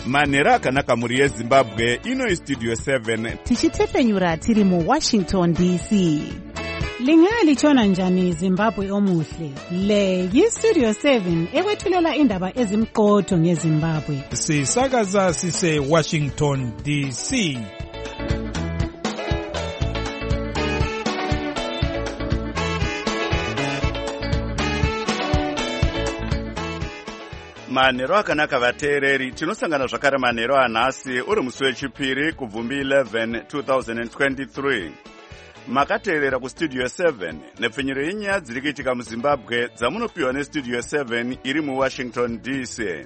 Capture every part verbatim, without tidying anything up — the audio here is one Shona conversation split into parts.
manhero akanaka mhuri yezimbabwe. Ino istudio seven tichitepfenyura tiri muwashington D C. Lingalitshona njani Zimbabwe omuhle? Le yistudio seven ekwethulela indaba ezimqotho ngeZimbabwe. Sisakaza sise Washington D C. manhero akanaka vateereri. Tinosangana zvakare manhero anhasi uri musi wechipiri kubvumbi eleven twenty twenty-three. Makateerera kustudio seven nepfenyuro yenyaya dziri kuitika muzimbabwe dzamunopiwa nestudio seven iri muwashington D C.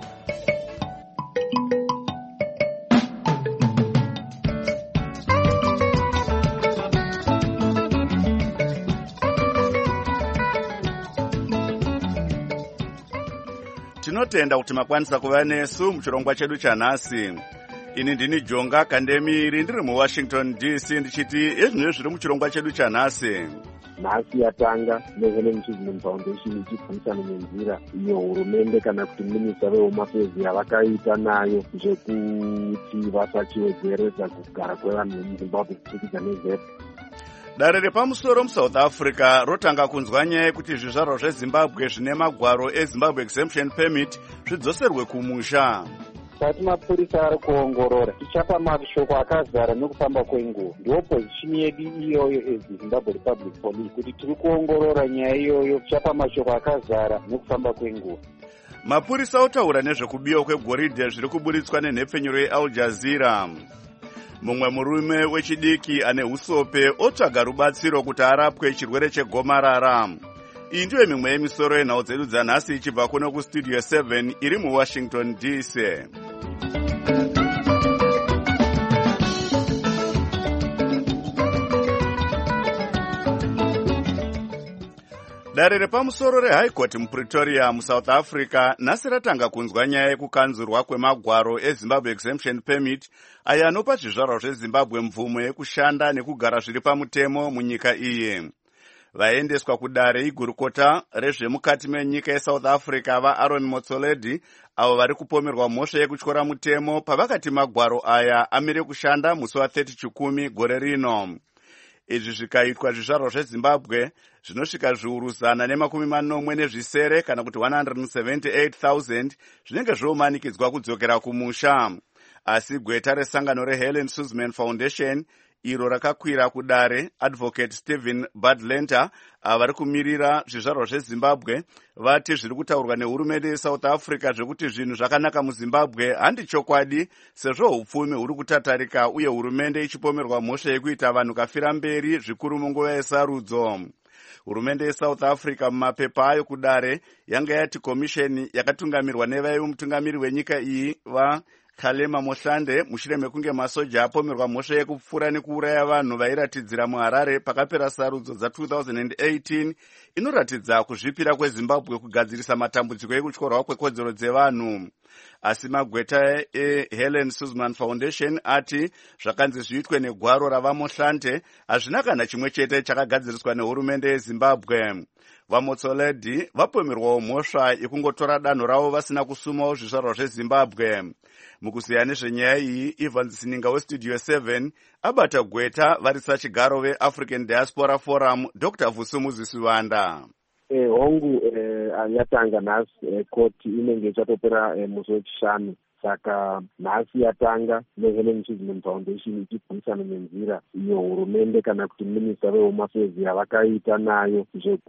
Tinotenda kuti makwanisa kuva nesu muchirongwa chedu chanhasi. Ini ndini Jonga Kandemiri ndiri muWashington D C ndichiti ezvino zviri muchirongwa chedu chanhasi. Nhasi yatanga neHelen Suzman Foundation ichipfumisana nenzira iyo hurumende kana kuti minista veHome Affairs yavakaita nayo zvekuti vasachiwedzeredza kugara kwevanhu vemuZimbabwe kubudikidza nezep. Dare repamusoro muSouth Africa rotanga kunzwa nyaya yekuti zvizvarwa zveZimbabwe zvine magwaro eZimbabwe Exemption Permit zvidzoserwe kumusha. Sati mapurisa ari kuongorora tichapa mashoko akazara nekufamba kwenguva. Ndiyo pozishini yedu iyoyo eZimbabwe Republic Police kuti tiri kuongorora nyaya iyoyo tichapa mashoko akazara nekufamba kwenguva. Mapurisa otaura nezvekubiwa kwegoridhe zviri kuburitswa nenhepfenyuro yeAl Jazeera. Mumwe murume wechidiki ane usope otsvaga rubatsiro kuti arapwe chirwere chegomarara. Iyi ndiyo mimwe yemisoro yenhau dzedu dzanhasi ichibva kuno kustudio seven iri muWashington D C. Dare repamusoro reHigh Court muPretoria muSouth Africa nhasi ratanga kunzwa nyaya yekukanzurwa kwemagwaro eZimbabwe Exemption Permit ayo anopa zvizvarwa zveZimbabwe mvumo yekushanda nekugara zviri pamutemo munyika iyi. Vaendeswa kudare igurukota rezvemukati menyika yeSouth Africa vaAaron Motsoaledi avo vari kupomerwa mhosva yekutyora mutemo pavakati magwaro aya amire kushanda musi wa thirty chikumi gore rino. Izvi zvikaitwa zvizvarwa zveZimbabwe zvinosvika zviuru zana nemakumi manomwe nezvisere kana kuti one hundred seventy-eight thousand zvinenge zvomanikidzwa kudzokera kumusha. Asi gweta resangano reHelen Suzman Foundation iro rakakwira kudare Advocate Stephen Badlenter avari kumirira zvizvarwa zveZimbabwe vati zviri kutaurwa nehurumende yeSouth Africa zvekuti zvinhu zvakanaka muZimbabwe handi chokwadi sezvo upfumi huri kutatarika uye hurumende ichipomerwa mhosva yekuita vanhu kafira mberi zvikuru munguva yesarudzo. Hurumende yeSouth Africa mumapepa ayo kudare yanga yati komisheni yakatungamirwa nevaive mutungamiri wenyika iyi va Kgalema Motlhande mushure mekunge masoja apomerwa mhosva yekupfura nekuuraya vanhu vairatidzira muHarare pakapera sarudzo dza-twenty eighteen inoratidza kuzvipira kweZimbabwe kugadzirisa matambudziko ekutyorwa kwekodzero dzevanhu. Asi magweta eHelen Suzman Foundation ati zvakanzi zviitwe negwaro ravaMotlhande hazvina kana chimwe chete chakagadziriswa nehurumende yeZimbabwe. VaMotsoaledi vapomerwawo mhosva yekungotora danho ravo vasina kusumawo zvizvarwa zveZimbabwe. Mukuziya nezvenyaya iyi, Ivan Sininga westudio seven abata gweta varisa chigaro veAfrican Diaspora Forum Doctor Vusumuzi Sivanda. Eh, hongu eh, yatanga nhasi eh, koti inenge ichatopera eh, musi wechishanu. Saka nhasi yatanga neHelen Suzman Foundation ichipfumisana nenzira iyo hurumende kana kuti minista veHome Affairs yavakaita nayo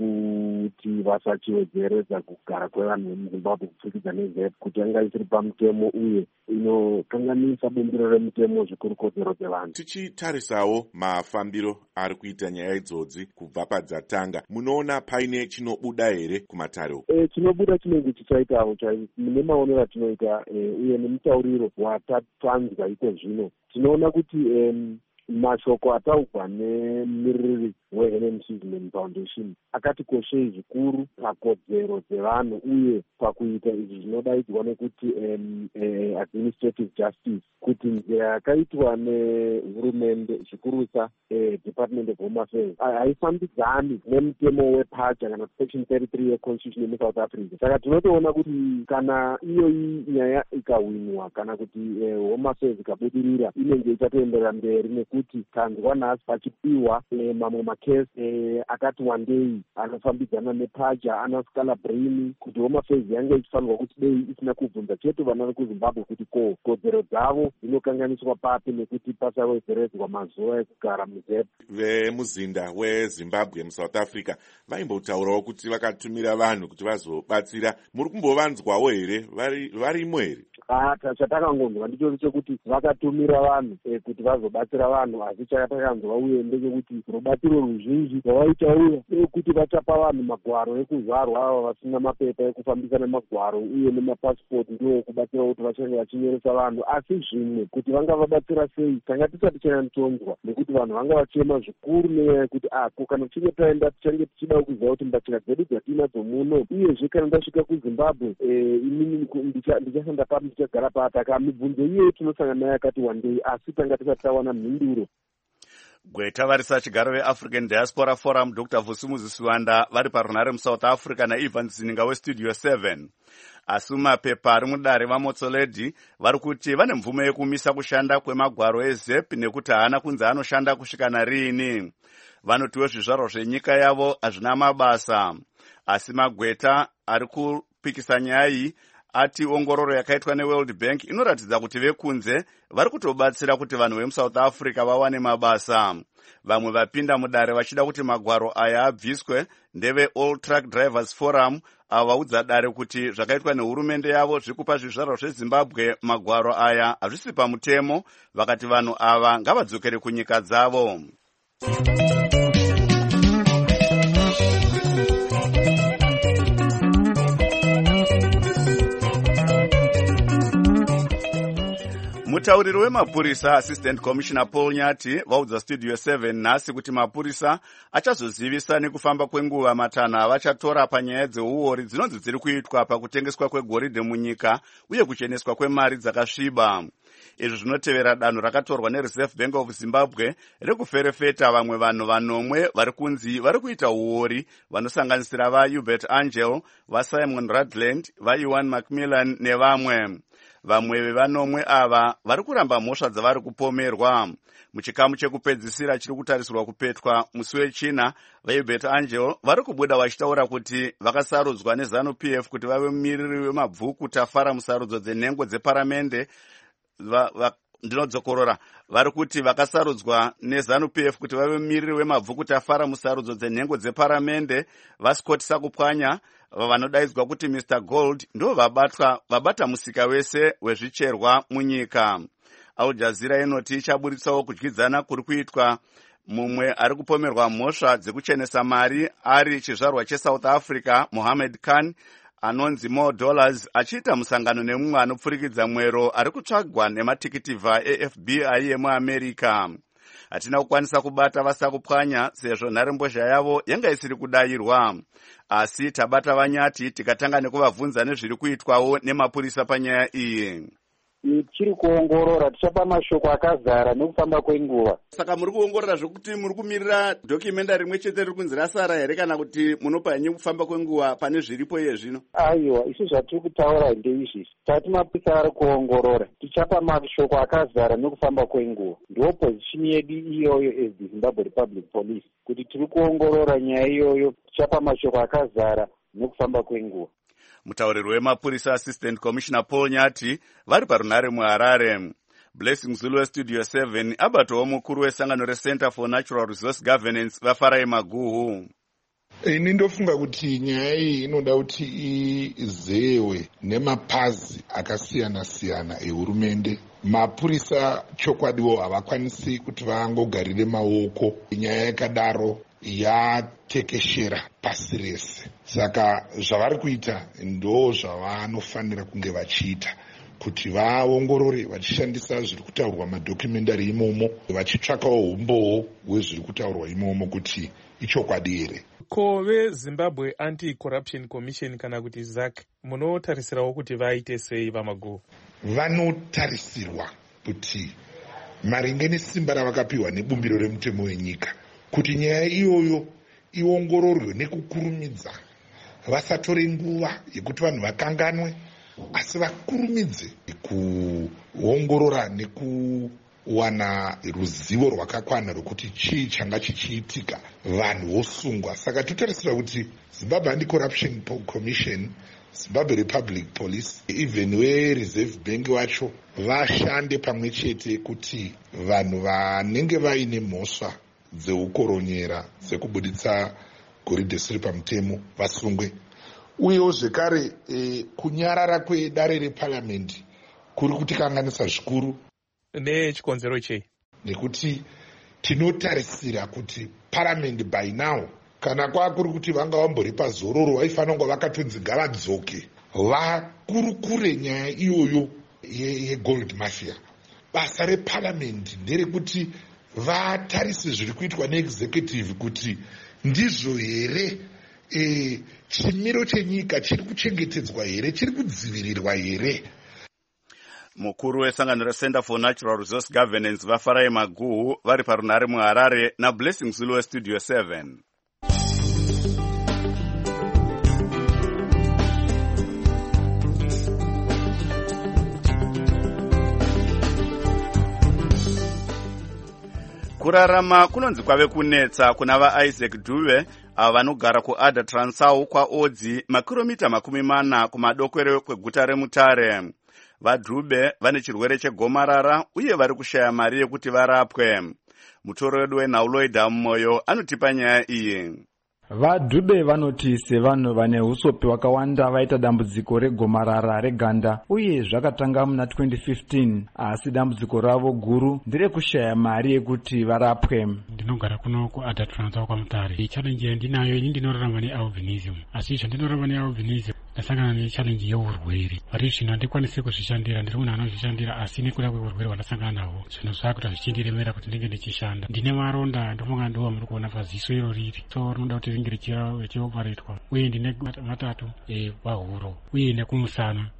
zvekuti vasachiwedzeredza kugara kwevanhu vemuZimbabwe kupfurikidza nezep kuti yanga isiri pamutemo uye inokanganisa bumbiro remutemo zvikuru kodzero dzevanhu. Tichitarisawo mafambiro ari kuita nyaya idzodzi kubva padzatanga, munoona paine chinobuda here kumatare uku? E, chinobuda chinenge chichaitawo nemaonero atinoita e, uye nemutauriro watatanzwa iko zvino tinoona kuti um, mashoko ataugwa nemuririri weHelen Suzman Foundation akatikoshei zvikuru pakodzero dzevanhu uye pakuita izvi zvinodaidzwa nekuti um, uh, administrative justice, kuti nzira yakaitwa nehurumende zvikurusa uh, Department of Home Affairs haifambidzani nemutemo wepacha kana section thirty-three yeconstitution yemuSouth Africa. Saka tinotoona kuti kana iyoyi nyaya ikahwinwa kana kuti uh, Home Affairs ikabudirira inenge ichatoenderera mberi, nekuti tanzwa nhasi pachipiwa uh, mamwe makesi uh, akati wandei anofambidzana nepaja anaskala brain, kuti Home Affairs yange ichifanirwa kuti dei isina kubvunza chete vana vekuZimbabwe kuti ko kodzero dzavo dzinokanganiswa papi nekuti pasawedzeredzwa mazuva ekugara muzepa. Vemuzinda weZimbabwe muSouth Africa vaimbotaurawo kuti vakatumira vanhu kuti vazobatsira. Muri kumbovanzwawo here varimo here? Chatakangonzwa ndicho chekuti vakatumira vanhu eh, kuti vazobatsira vanhu, asi chatakanzwa uye ndechekuti rubatsiro ruzhinji rwavaitauya kuti vachapa vanhu magwaro ekuzvarwa ava vasina mapepa ekufambisa nemagwaro uye nemapasipoti, ndiwo kubatsira kuti vachange vachinyoresa vanhu. Asi zvimwe kuti vanga vabatsira sei tanga tisati chanyatonzwa, nekuti vanhu vanga vachema zvikuru nenyaya yekuti ako kana tichinge taenda tichange tichida kuziva kuti mbatya dzedu dzatinadzo muno, uyezve kana ndasvika kuZimbabwe eh, inini ndichashanda papi ndichagara pataka mibvunzo iye tinosangana naye akati wandei, asi tanga tisati tawana mhinduro. Gweta varisa chigaro veAfrican Diaspora Forum Doctor Vusumuzi Siwanda vari parunare muSouth Africa naIvan Zininga weStudio seven. Asi mapepa ari mudare vaMotsoaledi vari kuti vane mvumo yekumisa kushanda kwemagwaro eZEP nekuti haana kunzi anoshanda kusvika narini. Vanotiwo zvizvarwa zvenyika yavo hazvina mabasa. Asi Magweta ari kupikisa nyaya iyi ati ongororo yakaitwa neWorld Bank inoratidza kuti vekunze vari kutobatsira kuti vanhu vemuSouth Africa vawane mabasa. Vamwe vapinda mudare vachida kuti magwaro aya abviswe ndeve All Truck Drivers Forum, ava vaudza dare kuti zvakaitwa nehurumende yavo zvikupa zvizvarwa zveZimbabwe magwaro aya hazvisi pamutemo, vakati vanhu ava ngavadzokere kunyika dzavo. Mutauriri wemapurisa Assistant Commissioner Paul Nyati vaudza Studio seven nhasi kuti mapurisa achazozivisa nekufamba kwenguva matanho avachatora panyaya dzeuori dzinonzi dziri kuitwa pakutengeswa kwegoridhe munyika uye kucheneswa kwemari dzakasviba. Izvi zvinotevera danho rakatorwa neReserve Bank of Zimbabwe rekuferefeta vamwe vanhu vanomwe vari kunzi vari kuita uori, vanosanganisira vaHubert Angel, vaSimon Radland, vaIwan Macmillan nevamwe. Vamwe vevanomwe ava vari kuramba mhosva dzavari kupomerwa. Muchikamu chekupedzisira chiri kutarisirwa kupetwa musi wechina, vaHubert Angel vari kubuda vachitaura kuti vakasarudzwa neZANU-P F kuti vave mumiriri wemabvuku tafara musarudzo dzenhengo dzeparamende. Ndinodzokorora, vari kuti vakasarudzwa neZANU-P F kuti vave mumiriri wemabvuku tafara musarudzo dzenhengo dzeparamende vaScott Sakupwanya, vanodaidzwa kuti Mister Gold, ndo vabatwa vabata musika wese wezvicherwa munyika. Al Jazeera inoti ichaburitsawo kudyidzana kuri kuitwa mumwe ari kupomerwa mhosva dzekuchenesa mari ari chizvarwa cheSouth Africa, Mohammed Khan, anonzi More Dollars, achiita musangano nemumwe anopfurikidza mwero ari kutsvagwa nematikitivha eF B I yemuAmerica. Hatina kukwanisa kubata vaSakupwanya sezvo nharembozha yavo yanga isiri kudayirwa, asi tabata Vanyati tikatanga nekuvabvunza nezviri kuitwawo nemapurisa panyaya iyi. Chiri kuongorora, tichapa mashoko akazara nekufamba kwenguva. Saka muri kuongorora zvokuti muri kumirira dokumenda rimwe chete riri kunzi rasara here, kana kuti munopa henyu kufamba kwenguva pane zviripo iye zvino? Aiwa, isu zvatiri kutaura ndeizvi, tati mapurisa ari kuongorora, tichapa mashoko akazara nekufamba kwenguva. Ndiyo position yedu iyoyo as the Zimbabwe Republic Police, kuti tiri kuongorora nyaya iyoyo, tichapa mashoko akazara nekufamba kwenguva. Mutauriri wemapurisa Assistant Commissioner Paul Nyati vari parunare muHarare. Blessing Zulu weStudio seven abatowo mukuru wesangano reCenter for Natural Resource Governance vaFarai Maguhu. Ini ndofunga kuti nyaya iyi inoda kuti izewe nemapazi akasiyana siyana ehurumende. Mapurisa chokwadiwo havakwanisi kuti vangogarire maoko. Nyaya yakadaro yatekeshera pasi rese. Saka zvavari kuita ndo zvavanofanira kunge vachiita. kuti vaongorore vachishandisa zviri kutaurwa madhokumentari imomo, vachitsvakawo umbowo hwezviri kutaurwa imomo kuti ichokwadi here. Ko veZimbabwe Anti-Corruption Commission kana kuti Z A C munotarisirawo kuti vaite sei vamago? Vanotarisirwa kuti maringe nesimba ravakapiwa nebumbiro remutemo wenyika kuti nyaya iyoyo iongororwe nekukurumidza, vasatore nguva yekuti vanhu vakanganwe, asi vakurumidze kuongorora nekuwana ruzivo rwakakwana rwekuti chii changa chichiitika, vanhu vosungwa. Saka totarisira kuti Zimbabwe Anti-Corruption Commission, Zimbabwe Republic Police, even weReserve Bank wacho vashande pamwe chete kuti vanhu vanenge vaine mhosva dzeukoronyera dzekubuditsa goridhe risiri pamutemo vasungwe. Uyewo zvekare e, kunyarara kwedare reparliamendi kuri kutikanganisa zvikuru. Nechikonzero chei? Nekuti tinotarisira kuti parliament by now, kana kwakuri kuti vanga vambori pazororo, vaifanira kunge vakatonzi ngavadzoke vakurukure nyaya iyoyo yegold mafia. Basa reparliament nderekuti vatarise zviri kuitwa neexecutive kuti ndizvo here e, chimiro chenyika chiri kuchengetedzwa here, chiri kudzivirirwa here. Mukuru wesangano reCenter for Natural Resource Governance vaFarai Maguhu vari parunhare muHarare naBlessing Zulu weStudio seven. Kurarama kunonzi kwave kunetsa kuna vaIsaac Dube ava vanogara kuAdha Transau kwaodzi makiromita makumi mana kumadokero kweguta reMutare. VaDube vane chirwere chegomarara uye vari kushaya mari yekuti varapwe. Mutoro wedu weNauloida Moyo anotipa nyaya iyi. VaDube vanoti sevanhu vane usopi hwakawanda vaita dambudziko regomarara reganda uye zvakatanga muna twenty fifteen, asi dambudziko ravo guru nderekushaya mari yekuti varapwe. Ndinogara kuno kuAdha Transau kwaMutare. Challenge yandinayo ini ndinorarama nealbinism, asi zvandinorarama nealbinism ndasangana nechallenge yeurwere. Vari zvino handikwanisi kuzvishandira, ndiri munhu anozvishandira, asi nekuda kweurwere hwandasangana nahwo zvinhu zvakuita zvichindiremera kuti ndinge ndichishanda. Ndine maronda ndofunga ndiwo muri kuona paziso iro riri, so rinoda kuti ringe richioparetwa, uye ndine matatu pahuro uye nekumusana.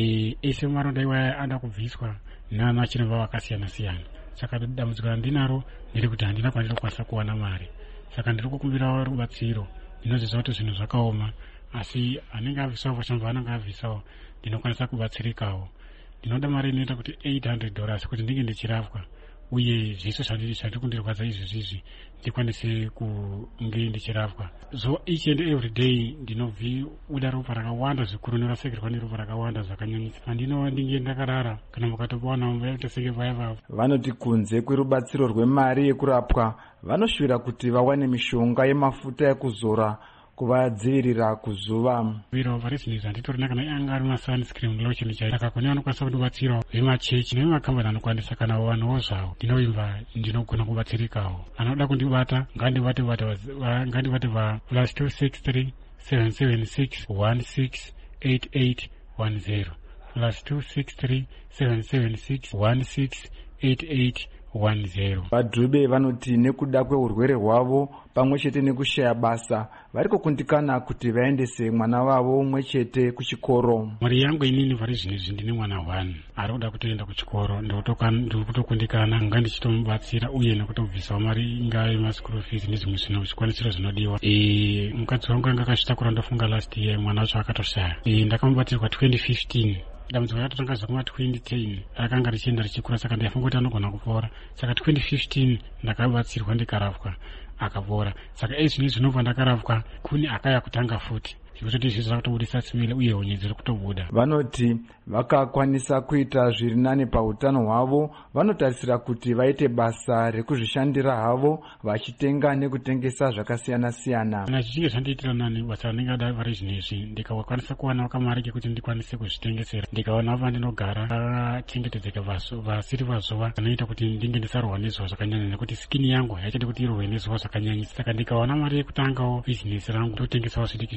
Ese maronda iwaya ada kubviswa namachiremba vakasiyana siyana. Saka dambudziko randinaro nderekuti handina kwandinokwanisa kuwana mari, saka ndiri kukumbira rubatsiro. Ndinoziva kuti zvinhu zvakaoma, asi anenge abvisawo vachambva anenge abvisawo ndinokwanisa kubatsirikawo. Ndinoda mari inoita kuti eight hundred dollars kuti ndinge ndichirapwa, uye zvese zvandiri kundirwadza izvizvi ndikwanise kunge ndichirapwa. So each and every day ndinobvuda ropa rakawanda zvikuru, nerasekerwa neropa rakawanda zvakanyanyisa. Handinova ndinge ndakarara kana mukatopawana mumba senge vaya. Vanoti kunze kwerubatsiro rwemari yekurapwa, vanoshuvira kuti vawane mishonga yemafuta ekuzora kuvadzivirira kuzuva. Viro varizvinizvi handitorina kana anga ari masunscreen lotion chaiyo. Saka kune vanokwanisa kutibatsirawo vemachechi nevemakambani anokwanisa, kana vanhuwo zvavo ndinovimba ndinogona kubatsirikawo. Anoda kundibata ngandibate ngandibate va plus two six three seven seven six one six eight eight one zero plus two six three seven seven six one six eight eight one zero. VaDube vanoti nekuda kweurwere hwavo pamwe chete nekushaya basa vari kukundikana kuti vaendese mwana wavo umwe chete kuchikoro. Mari yangu inini vari zvinezvi ndine mwana one ari kuda kutoenda kuchikoro, ndiri kutokundikana nga ndichitomubatsira uye nekutobvisawo mari ingaa yemaschool fees nezvimwe zvinhu zvikwanisiro zvinodiwa. Mukadzi wangu anga akazvitakura ndofunga last year mwana wacho akatoshaya. Ndakamubatsirwa twenty fifteen. Dambudziko rakatotanga zvakuma twenty ten rakanga richienda richikura, saka ndaifunga kuti anogona kupora. Saka twenty fifteen ndakabatsirwa ndikarapwa akapora. Saka ezvino zvinobva ndakarapwa kune akaya kutanga futi, zvekutoti zvizvi zvakutobudisa simile uye honye dziri kutobuda. Vanoti vakakwanisa kuita zviri nani pautano hwavo, vanotarisira kuti vaite basa rekuzvishandira havo vachitenga nekutengesa zvakasiyana siyana. Kana zvichinge zvandiitira nani basa ranenge ada vari zvinezvi, ndikakwanisa kuwana kamari kekuti ndikwanise kuzvitengesera, ndikaona vandinogara vakachengetedzeka vasiri vazuva vanoita kuti ndinge ndisarwa nezuva zvakanyanya, nekuti skini yangu haichadi kuti irwe nezuva zvakanyanyisa. Saka ndikaona mari yekutangawo bhizinesi rangu ndotengesawo zvidiki zvidiki, ndinoita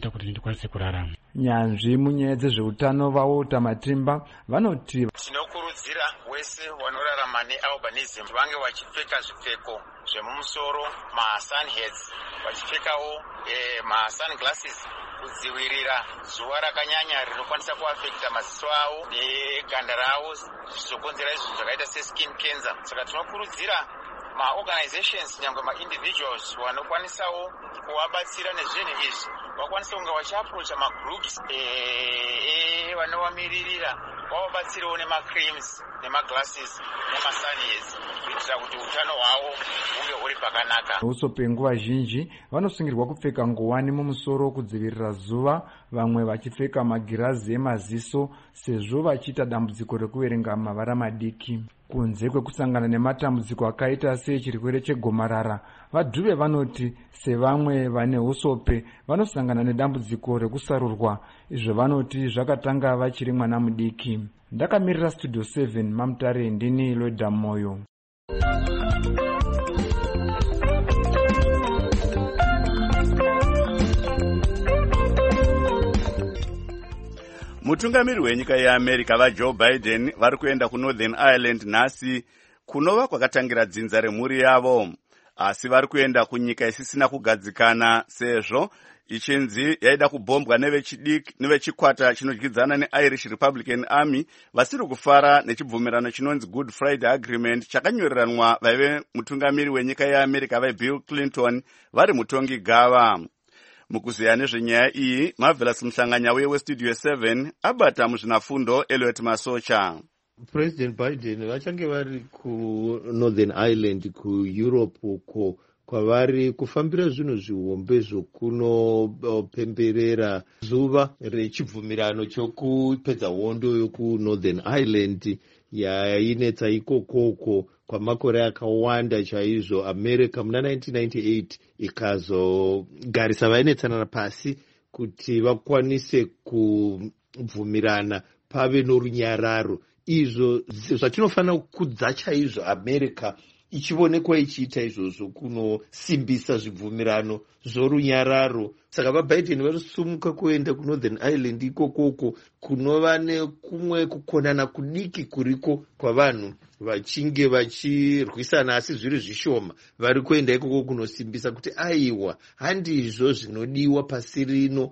zvinoita kuti ndikwanise kurarama. Nyanzvi munyaya dzezveutano vaota Matimba vanoti tinokurudzira wese vanorarama nealbinism vange vachipfeka zvipfeko zvemumusoro, masunheads, vachipfekawo eh, masunglasses kudzivirira zuva rakanyanya rinokwanisa kuafekta maziso avo neganda ravo zvizokonzera izvo zvakaita seskin cancer. Saka tinokurudzira maorganizations nyangwe maindividuals vanokwanisawo kuvabatsira nezvinhu izvi vakwanise kunge vachiaprocha magroups vanovamiririra vavabatsirewo nemacreams nemaglasses nemasunheads kuitira kuti utano hwavo hunge huri pakanaka. Uso penguva zhinji vanosungirwa kupfeka nguwani mumusoro kudzivirira zuva, vamwe vachipfeka magirazi emaziso sezvo vachiita dambudziko rekuverenga mavara madiki. Kunze kwekusangana nematambudziko akaita sechirwere chegomarara, vadhuve vanoti sevamwe vane usope vanosangana nedambudziko rekusarurwa, izvo vanoti zvakatanga vachiri mwana mudiki. Ndakamirira Studio seven Mamutare, ndini Loida Moyo. Mutungamiri wenyika yeAmerica vaJoe Biden vari kuenda kuNorthern Ireland nhasi kunova kwakatangira dzinza remhuri yavo, asi vari kuenda kunyika isisina kugadzikana sezvo ichinzi yaida kubhombwa nevechidiki nevechikwata chinodyidzana neIrish Republican Army vasiri kufara nechibvumirano chinonzi Good Friday Agreement chakanyoreranwa vaive mutungamiri wenyika yeAmerica vaBill Clinton vari mutongi gava. Mukuziya nezvenyaya iyi, Marvelous Mhlanganya uye weStudio seven abata muzvinafundo Elliot Masocha. President Biden vachange vari kuNorthern Ireland kuEurope uko kwavari kufambira zvinhu zvihombe zvokunopemberera zuva rechibvumirano chokupedza hondo yokuNorthern Ireland yainetsa ikokoko kwamakore akawanda chaizvo. America muna nineteen ninety-eight ikazogarisa vainetsanana pasi kuti vakwanise kubvumirana pave norunyararo. Izvo zvatinofanira kukudza chaizvo America ichionekwa ichiita izvozvo kunosimbisa zvibvumirano zvorunyararo. Saka vaBiden varisumuka kuenda kuNorthern Ireland ikokoko kunova nekumwe kukonana kudiki kuriko kwavanhu vachinge vachirwisana asi zviri zvishoma. Vari kuenda ikoko kunosimbisa kuti aiwa handizvo zvinodiwa pasi rino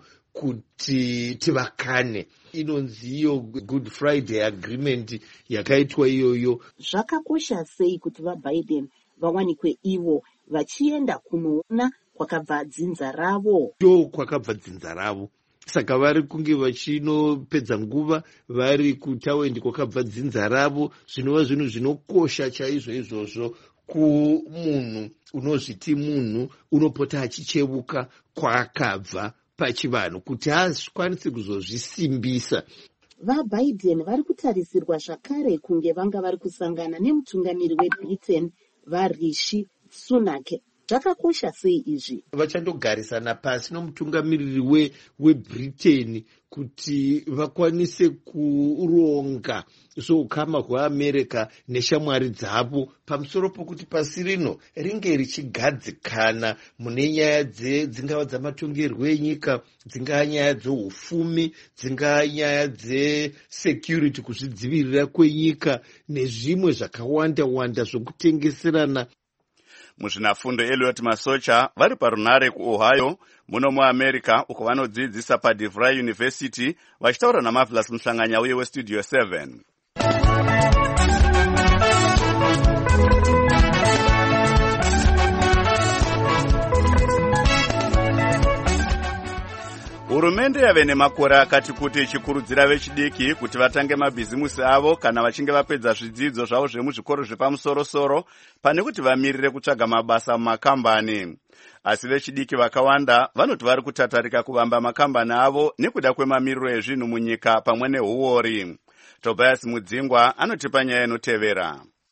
kuti tivakane. Inonziyo Good Friday Agreement yakaitwa iyoyo. Zvakakosha sei kuti vaBiden vawanikwe ivo vachienda kunoona kwakabva dzinza ravo? Ndo kwakabva dzinza ravo. Saka vari kunge vachinopedza nguva vari kutawendi kwakabva dzinza ravo, zvinova zvinhu zvinokosha chaizvo izvozvo kumunhu unozviti munhu unopota achicheuka kwaakabva pachivanhu kuti akwanise kuzozvisimbisa. VaBiden vari kutarisirwa zvakare kunge vanga vari kusangana nemutungamiri weBritain vaRishi Sunak. Zvakakosha sei izvi? Vachandogarisana pasi nomutungamiriri weBritain kuti vakwanise kuronga zvoukama hweAmerica neshamwari dzavo pamusoro pokuti pasi rino ringe richigadzikana mune nyaya dzingava dzamatongerwo enyika, dzingava nyaya dzeufumi, dzingava nyaya dzesecurity, kuzvidzivirira kwenyika nezvimwe zvakawanda wanda zvokutengeserana. Muzvinafundo Elliot Masocha vari parunare kuOhio muno muAmerica uko vanodzidzisa paDeVry University vachitaura naMarvelous Mhlanganya uye weStudio seven. Hurumende yave nemakore akati kuti ichikurudzira vechidiki kuti vatange mabhizimusi avo kana vachinge vapedza zvidzidzo zvavo zvemuzvikoro zvepamusoro-soro pane kuti vamirire kutsvaga mabasa mumakambani. Asi vechidiki vakawanda vanoti vari kutatarika kuvamba makambani avo nekuda kwemamiriro ezvinhu munyika pamwe nehuori. Tobias Mudzingwa anotipa nyaya inotevera.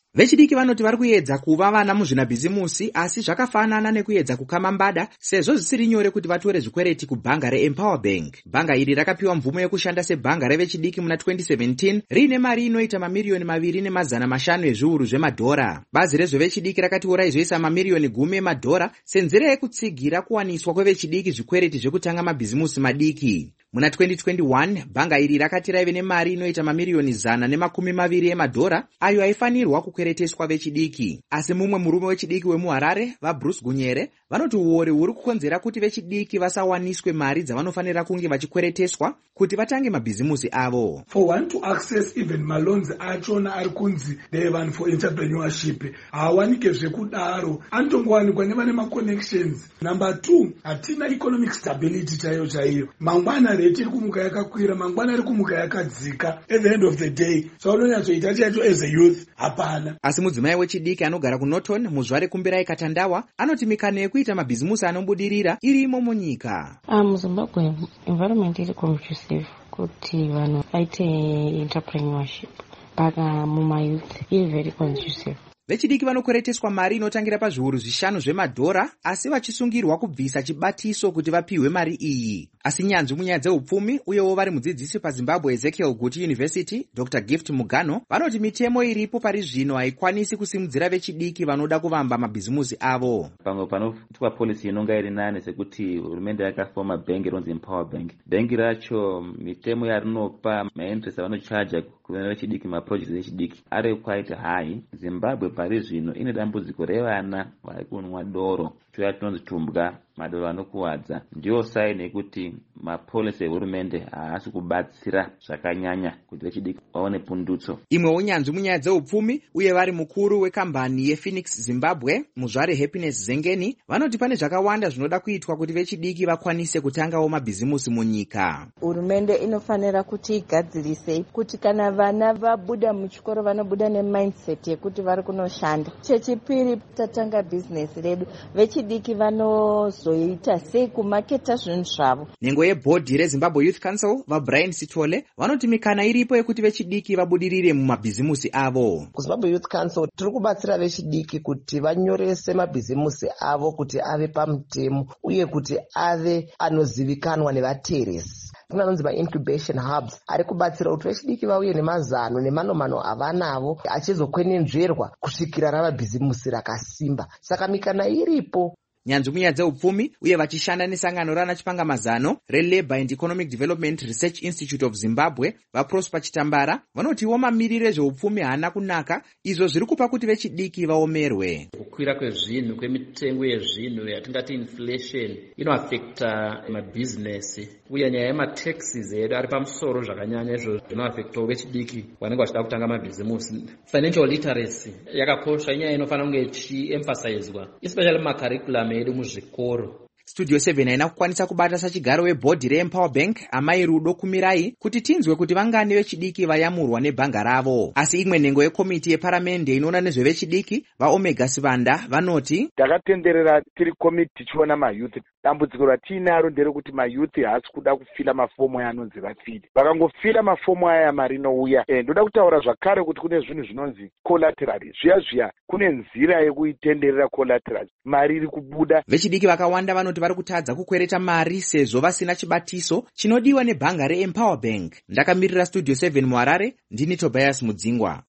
Vechidiki vanoti vari kuedza kuva vana muzvinabhizimusi, asi zvakafanana nekuedza kukama mbada, sezvo zvisiri nyore kuti vatore zvikwereti kubhanga reEmpower Bank. Bhanga iri rakapiwa mvumo yekushanda sebhanga revechidiki muna twenty seventeen riine mari inoita mamiriyoni maviri nemazana mashanu ezviuru zvemadhora. Bazi rezvevechidiki rakati raizoisa mamiriyoni gumi emadhora senzira yekutsigira kuwaniswa kwevechidiki zvikwereti zvekutanga mabhizimusi madiki. Muna twenty twenty-one, bhanga iri rakati raive nemari inoita mamiriyoni zana nemakumi maviri emadhora ayo aifanirwa kukwereteswa vechidiki. Asi mumwe murume wechidiki wemuHarare, vaBruce Gunyere, vanoti uori huri kukonzera kuti vechidiki vasawaniswe mari dzavanofanira kunge vachikwereteswa kuti vatange mabhizimusi avo. For one to access even maloans achona ari kunzi ndevanhu for entrepreneurship, hawanike zvekudaro, anotongowanikwa nevane maconnections. Number two, hatina economic stability chaiyo chaiyo. Mangwana rate iri kumuka yakakwira, mangwana iri kumuka yakadzika. At the end of the day, so unonyatsoita chacho as a youth, hapana. Asi mudzimai wechidiki anogara kuNorton, muzvare Kumbirai Katandawa, anoti mikana yekuita mabhizimusi anobudirira irimo munyika. Ah, muZimbabwe environment iri conducive kuti vanhu vaite entrepreneurship, but uh, mumayouth iri very conducive. Vechidiki vanokwereteswa mari inotangira pazviuru zvishanu zvemadhora, asi vachisungirwa kubvisa chibatiso kuti vapiwe mari iyi. Asi nyanzvi munyaya dzeupfumi uyewo vari mudzidzisi paZimbabwe Ezekiel Guti University, Doctor Gift Mugano, vanoti mitemo iripo pari zvino haikwanisi kusimudzira vechidiki vanoda kuvamba mabhizimusi avo. Pamwe panoitwa policy inonga iri nane sekuti hurumende yakafoma bhengi ronzi Empower Bank. Bhengi racho mitemo yarinopa mainterest avanochaja kune vechidiki maprojects echidiki ari quite high. Zimbabwe pari zvino ine dambudziko revana vari kunwa doro, choya tinonzi tumbwa, madoro anokuwadza. Ndiyo saini yekuti mapolisi ehurumende haasi kubatsira zvakanyanya kuti vechidiki vaone pundutso. Imwe unyanzvi munyaya dzeupfumi uye vari mukuru wekambani yePhoenix Zimbabwe, muzvare Happiness Zengeni, vanoti pane zvakawanda zvinoda kuitwa kuti vechidiki vakwanise kutangawo mabhizimusi munyika. Hurumende inofanira kuti igadzirise kuti kana vana vabuda muchikoro vanobuda nemindset yekuti vari kunoshanda. Chechipiri, tatanga business redu, vechidiki vanozoita sei kumaketa zvinhu zvavo. Nhengo yebhodhi reZimbabwe Youth Council, vaBrian Sitole, vanoti mikana iripo yekuti vechidiki vabudirire mumabhizimusi avo. KuZimbabwe Youth Council tiri kubatsira vechidiki kuti vanyorese mabhizimusi avo kuti ave pamutemo uye kuti ave anozivikanwa nevateresi. Kuna nonzi ma-incubation hubs ari kubatsira kuti vechidiki vauye nemazano nemanomano avanavo achizokwenenzverwa kusvikira rava bhizimusi rakasimba. Saka mikana iripo. Nyanzvi munyaya dzeupfumi uye vachishanda nesangano rana chipangamazano reLabour and Economic Development Research Institute of Zimbabwe, vaProsper Chitambara, vanotiwo mamiriro ezveupfumi haana kunaka, izvo zviri kupa kuti vechidiki vaomerwe. Kukwira kwezvinhu, kwemitengo yezvinhu yatingati inflation inoafekta mabhizinesi uye nyaya yemataxes edu ari pamusoro zvakanyanya, izvo zvinoafektawo vechidiki vanenge vachida kutanga mabhizimusi. Financial literacy yakakosha, inyaya inofanira kunge ichiemphasizwa especially mumakurriculum edu muzvikoro. Studio seven haina kukwanisa kubata sachigaro webhodhi reEmpower Bank, Amai Rudo Kumirai, kuti tinzwe kuti vangani vechidiki vayamurwa nebhanga ravo. Asi imwe nhengo yekomiti yeparamende inoona nezvevechidiki, vaOmega Sivanda, vanoti takatenderera tiri komiti tichiona mayouth. Dambudziko ratinaro nderekuti mayouth haasi kuda kufila mafomu anonzi vafile. Vakangofila mafomu aya mari inouya. E, ndoda kutaura zvakare kuti kune zvinhu zvinonzi collateral. Zviya zviya kune nzira yekuitenderera collateral. Mari iri kubuda. Vechidiki vakawanda vanoti vari kutadza kukwereta mari sezvo vasina chibatiso chinodiwa nebhanga reEmpower Bank. Ndakamirira Studio seven muHarare, ndini Tobias Mudzingwa.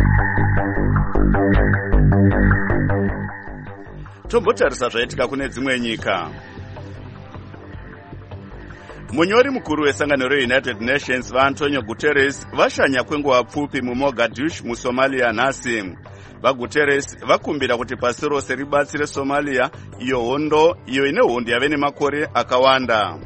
Tombotarisa zvaitika kune dzimwe nyika. Munyori mukuru wesangano reUnited Nations vaAntonio Guterres vashanya kwenguva pfupi muMogadishu muSomalia nhasi. VaGuterres vakumbira kuti pasi rose ribatsire Somalia, iyo hondo iyo ine hondo yave nemakore akawanda.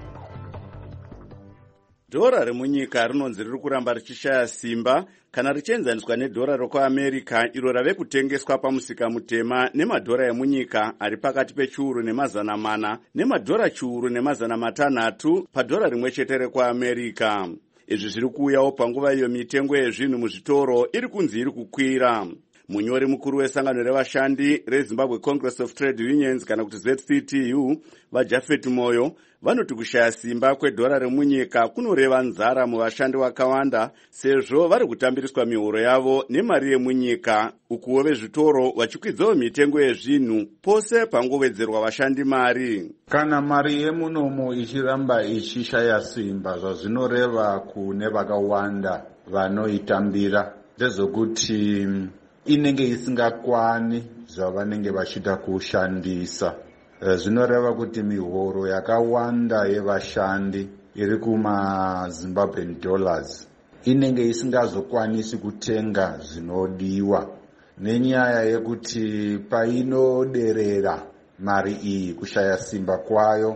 Dhora remunyika rinonzi riri kuramba richishaya simba kana richienzaniswa nedhora rekuAmerica iro rave kutengeswa pamusika mutema nemadhora emunyika ari pakati pechiuru nemazana mana nemadhora chiuru nemazana matanhatu padhora rimwe chete rekuAmerica. Izvi zviri kuuyawo panguva iyo mitengo yezvinhu muzvitoro iri kunzi iri kukwira. Munyori mukuru wesangano revashandi reZimbabwe Congress of Trade Unions kana kuti Z C T U, vaJafet Moyo, vanoti kushaya simba kwedhora remunyika kunoreva nzara muvashandi vakawanda, sezvo vari kutambiriswa mihoro yavo nemari yemunyika, ukuwo vezvitoro vachikwidzawo mitengo yezvinhu pose pangovedzerwa vashandi mari. Kana mari yemunomo ichiramba ichishaya simba, zvazvinoreva kune vakawanda vanoitambira ndezvokuti inenge isingakwani zvavanenge vachida kushandisa. Zvinoreva kuti mihoro yakawanda yevashandi iri kuma Zimbabwean dollars inenge isingazokwanisi kutenga zvinodiwa, nenyaya yekuti painoderera mari iyi kushaya simba kwayo,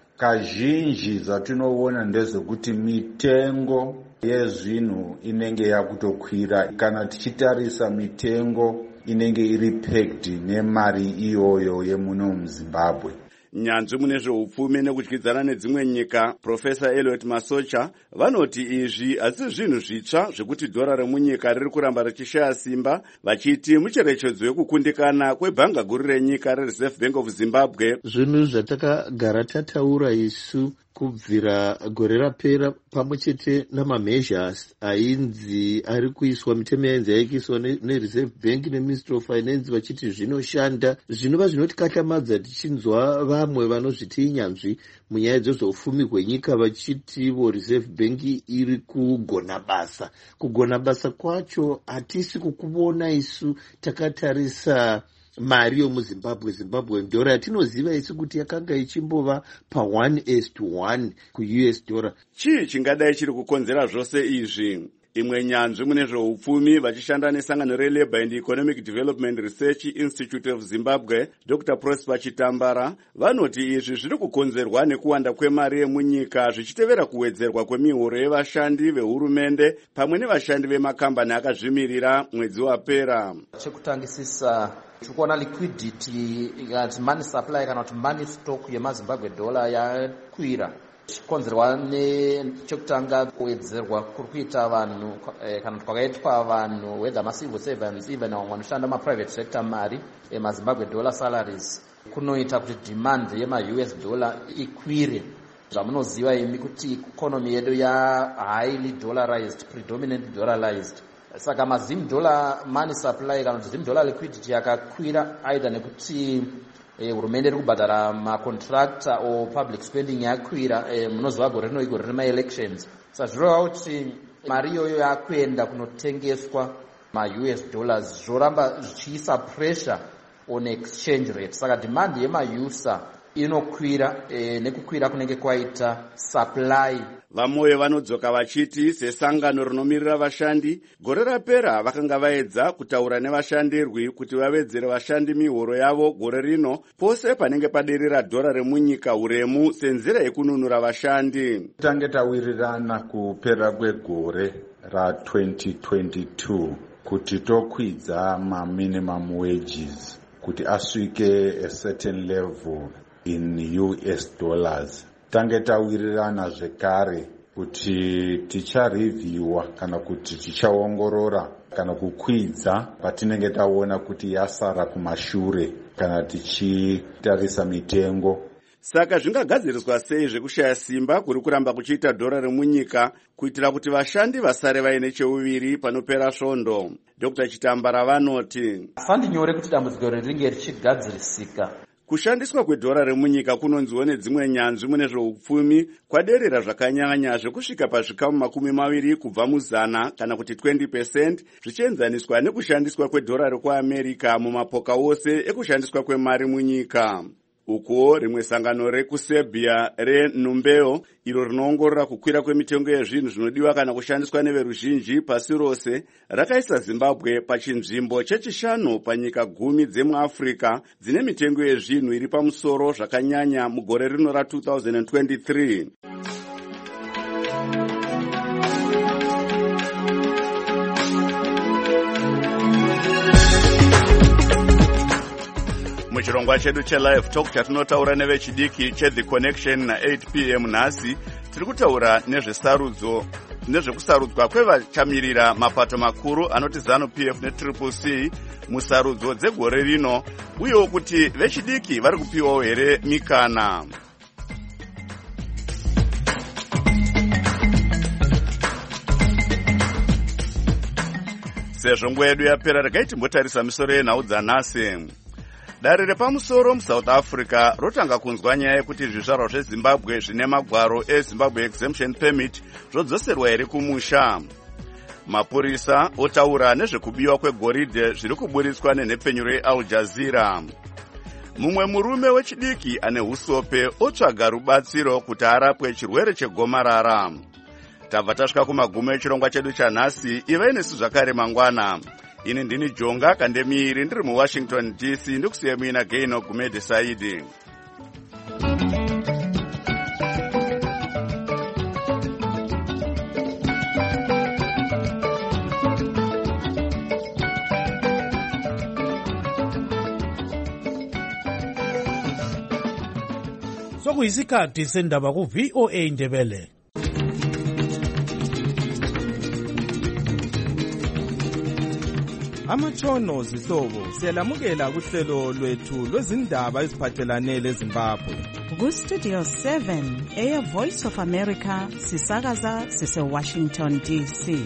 kazhinji zvatinoona ndezvekuti mitengo yezvinhu inenge yakutokwira kana tichitarisa mitengo inenge iri pegged nemari iyoyo yemuno muZimbabwe. Nyanzvi mune zveupfumi nekudyidzana nedzimwe nyika, Profesa Elliot Masocha, vanoti izvi asi zvinhu zvitsva zvekuti dhora remunyika riri kuramba richishaya simba, vachiti mucherechedzo wekukundikana kwebhanga guru renyika reReserve Bank of Zimbabwe. Zvinhu zvatakagara tataura isu kubvira gore rapera pamwe chete namamezhas ainzi ari kuiswa, mitemo yainzi yaikuiswa neReserve Bank neMinistry of Finance vachiti zvinoshanda, zvinova zvinotikaklamadza tichinzwa vamwe vanozviti inyanzvi munyaya dzezveufumi hwenyika vachiti vo Reserve Bank iri kugona basa. Kugona basa kwacho hatisi kukuvona isu takatarisa mari yomuZimbabwe, Zimbabwe dollar yatinoziva isu kuti yakanga ichimbova pa one is to one ku-U S dollar. Chii chingadai chiri kukonzera zvose izvi? Imwe nyanzvi mune zveupfumi vachishanda nesangano reLabour and Economic Development Research Institute of Zimbabwe, Doctor Prosper Chitambara, vanoti izvi zviri kukonzerwa nekuwanda kwemari yemunyika zvichitevera kuwedzerwa kwemihoro yevashandi vehurumende pamwe nevashandi vemakambani akazvimirira mwedzi wapera. Chekutangisisa tikuona liquidity ikati money supply kana kuti money stock yemaZimbabwe dollar yakwira, chikonzerwa nechekutanga kuwedzerwa kuri kuita vanhu kana kuti kwakaitwa vanhu whether macivil servants even vamwe vanoshanda maprivate sector mari emaZimbabwe dollar salaries kunoita kuti demand yema-U S dollar ikwire. Zvamunoziva imi kuti economy yedu ya highly dollarized, predominantly dollarized. Saka mazim dollar money supply kana kuti zim dollar liquidity yakakwira aida nekuti hurumende iri kubhadhara macontractor o public spending yakwira, munoziva gore rino igore rema-elections. Saka zvirova kuti mari iyoyo yakuenda kunotengeswa ma-U S dollars zvoramba zvichiisa pressure on exchange rate. Saka demand yema-usa inokwira e, nekukwira kunenge kwaita supply. Vamwe vanodzoka vachiti sesangano rinomirira vashandi gore rapera vakanga vaedza kutaura nevashandirwi kuti vavedzere vashandi mihoro yavo gore rino pose panenge paderera dhora remunyika uremu senzira yekununura vashandi. Tange tawirirana kupera kwegore ra twenty twenty-two kuti tokwidza ma minimum wages kuti asvike a certain level in U S dollars. Tange tawirirana zvekare kuti ticharevhiwa kana kuti tichaongorora kana kukwidza patinenge taona kuti yasara kumashure kana tichitarisa mitengo. Saka zvingagadziriswa sei zvekushaya simba kuri kuramba kuchiita dhora remunyika kuitira kuti vashandi vasare vaine cheuviri panopera svondo? Doctor Chitambara vanoti handi nyore kuti dambudziko ringe richigadzirisika. Kushandiswa kwedhora remunyika kunonziwa nedzimwe nyanzvi mune zveupfumi kwaderera zvakanyanya zvekusvika pazvikamu makumi maviri kubva muzana kana kuti twenty percent zvichienzaniswa nekushandiswa kwedhora rekuAmerica mumapoka ose ekushandiswa kwemari munyika. Uko rimwe sangano rekuSerbia reNumbeo iro rinoongorora kukwira kwemitengo yezvinhu zvinodiwa kana kushandiswa neveruzhinji pasi rose rakaisa Zimbabwe pachinzvimbo chechishanu panyika gumi dzemuAfrica dzine mitengo yezvinhu iri pamusoro zvakanyanya mugore rino ra two thousand twenty-three. Muchirongwa chedu chelive talk chatinotaura nevechidiki cheThe Connection na eight p m nhasi tiri kutaura nezvesarudzo nezvekusarudzwa kwevachamirira mapato makuru anoti ZANU P F neTriple C musarudzo dzegore rino uyewo kuti vechidiki vari kupiwawo here mikana. sezvo nguva yedu yapera regai timbotarisa misoro yenhau dzanhasi. Dare repamusoro muSouth Africa rotanga kunzwa nyaya yekuti zvizvarwa zveZimbabwe zvine magwaro eZimbabwe Exemption Permit zvodzoserwa here kumusha. Mapurisa otaura nezvekubiwa kwegoridhe zviri kuburitswa nenhepfenyu reAl Jazeera. Mumwe murume wechidiki ane husope otsvaga rubatsiro kuti arapwe chirwere chegomarara. Tabva tasvika kumagumo echirongwa chedu chanhasi. Ivai nesu zvakare mangwana. Ini ndini Jonga Kandemiri ndiri muWashington D C ndikusiye muina Gaino Gumede Saidi. Sokuyisikhathi sendaba ku V O A Ndebele. Amatshono zihlobo siyalamukela kuhlelo lwethu lwezindaba eziphathelane leZimbabwe. Ku Studio seven eya Voice of America sisakaza sise Washington D C.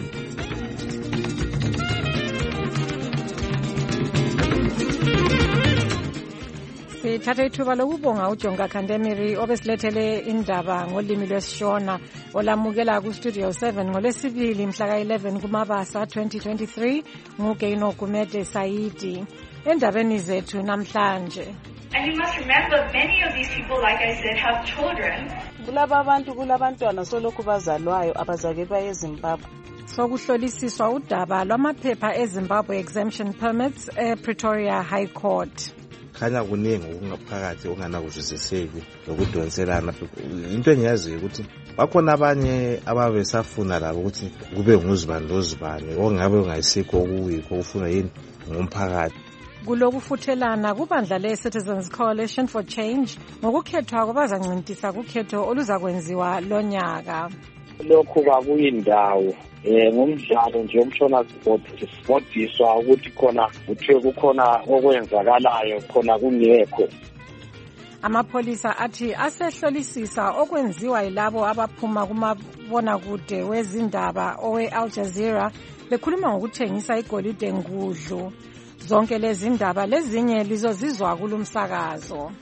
Sithatha ithuba lokubonga uJonga Kandemiri obesilethele indaba ngolimi lwesishona olamukela ku Studio seven ngolesibili mhla ka eleven kuMabasa twenty twenty-three nguGaino Gumede Saidi. Endabeni zethu namhlanje. And you must remember, many of these people, like I said, have children. Kulaba abantu kulabantwana solokhu bazalwayo abazake baye eZimbabwe. Sokuhlolisiswa udaba lwamaphepha eZimbabwe Exemption Permits ePretoria High Court. Khanya kuningi okungaphakathi okunganakuzwisiseki lokudonselana. Into engiyaziyo ukuthi bakhona abanye ababesafuna labo ukuthi kube nguzibani lozibani ongabe ungayisikho okuyikho ufuna yini ngomphakathi. Kulokufuthelana kubandla le-Citizens Coalition for Change ngokukhethwa kwabazancintisa kukhetho oluzakwenziwa lonyaka. Lokhu kakuyindawo eh ngomdlalo nje umshona sport sifundiswa ukuthi khona uthe kukhona okwenzakalayo khona kungekho. Amapholisa athi asehlolisisa okwenziwa yilabo abaphuma kumabona kude wezindaba owe-Al Jazeera bekhuluma ngokuthengisa igolide ngudlu. Zonke lezi ndaba lezinye lizozizwa kulumsakazo.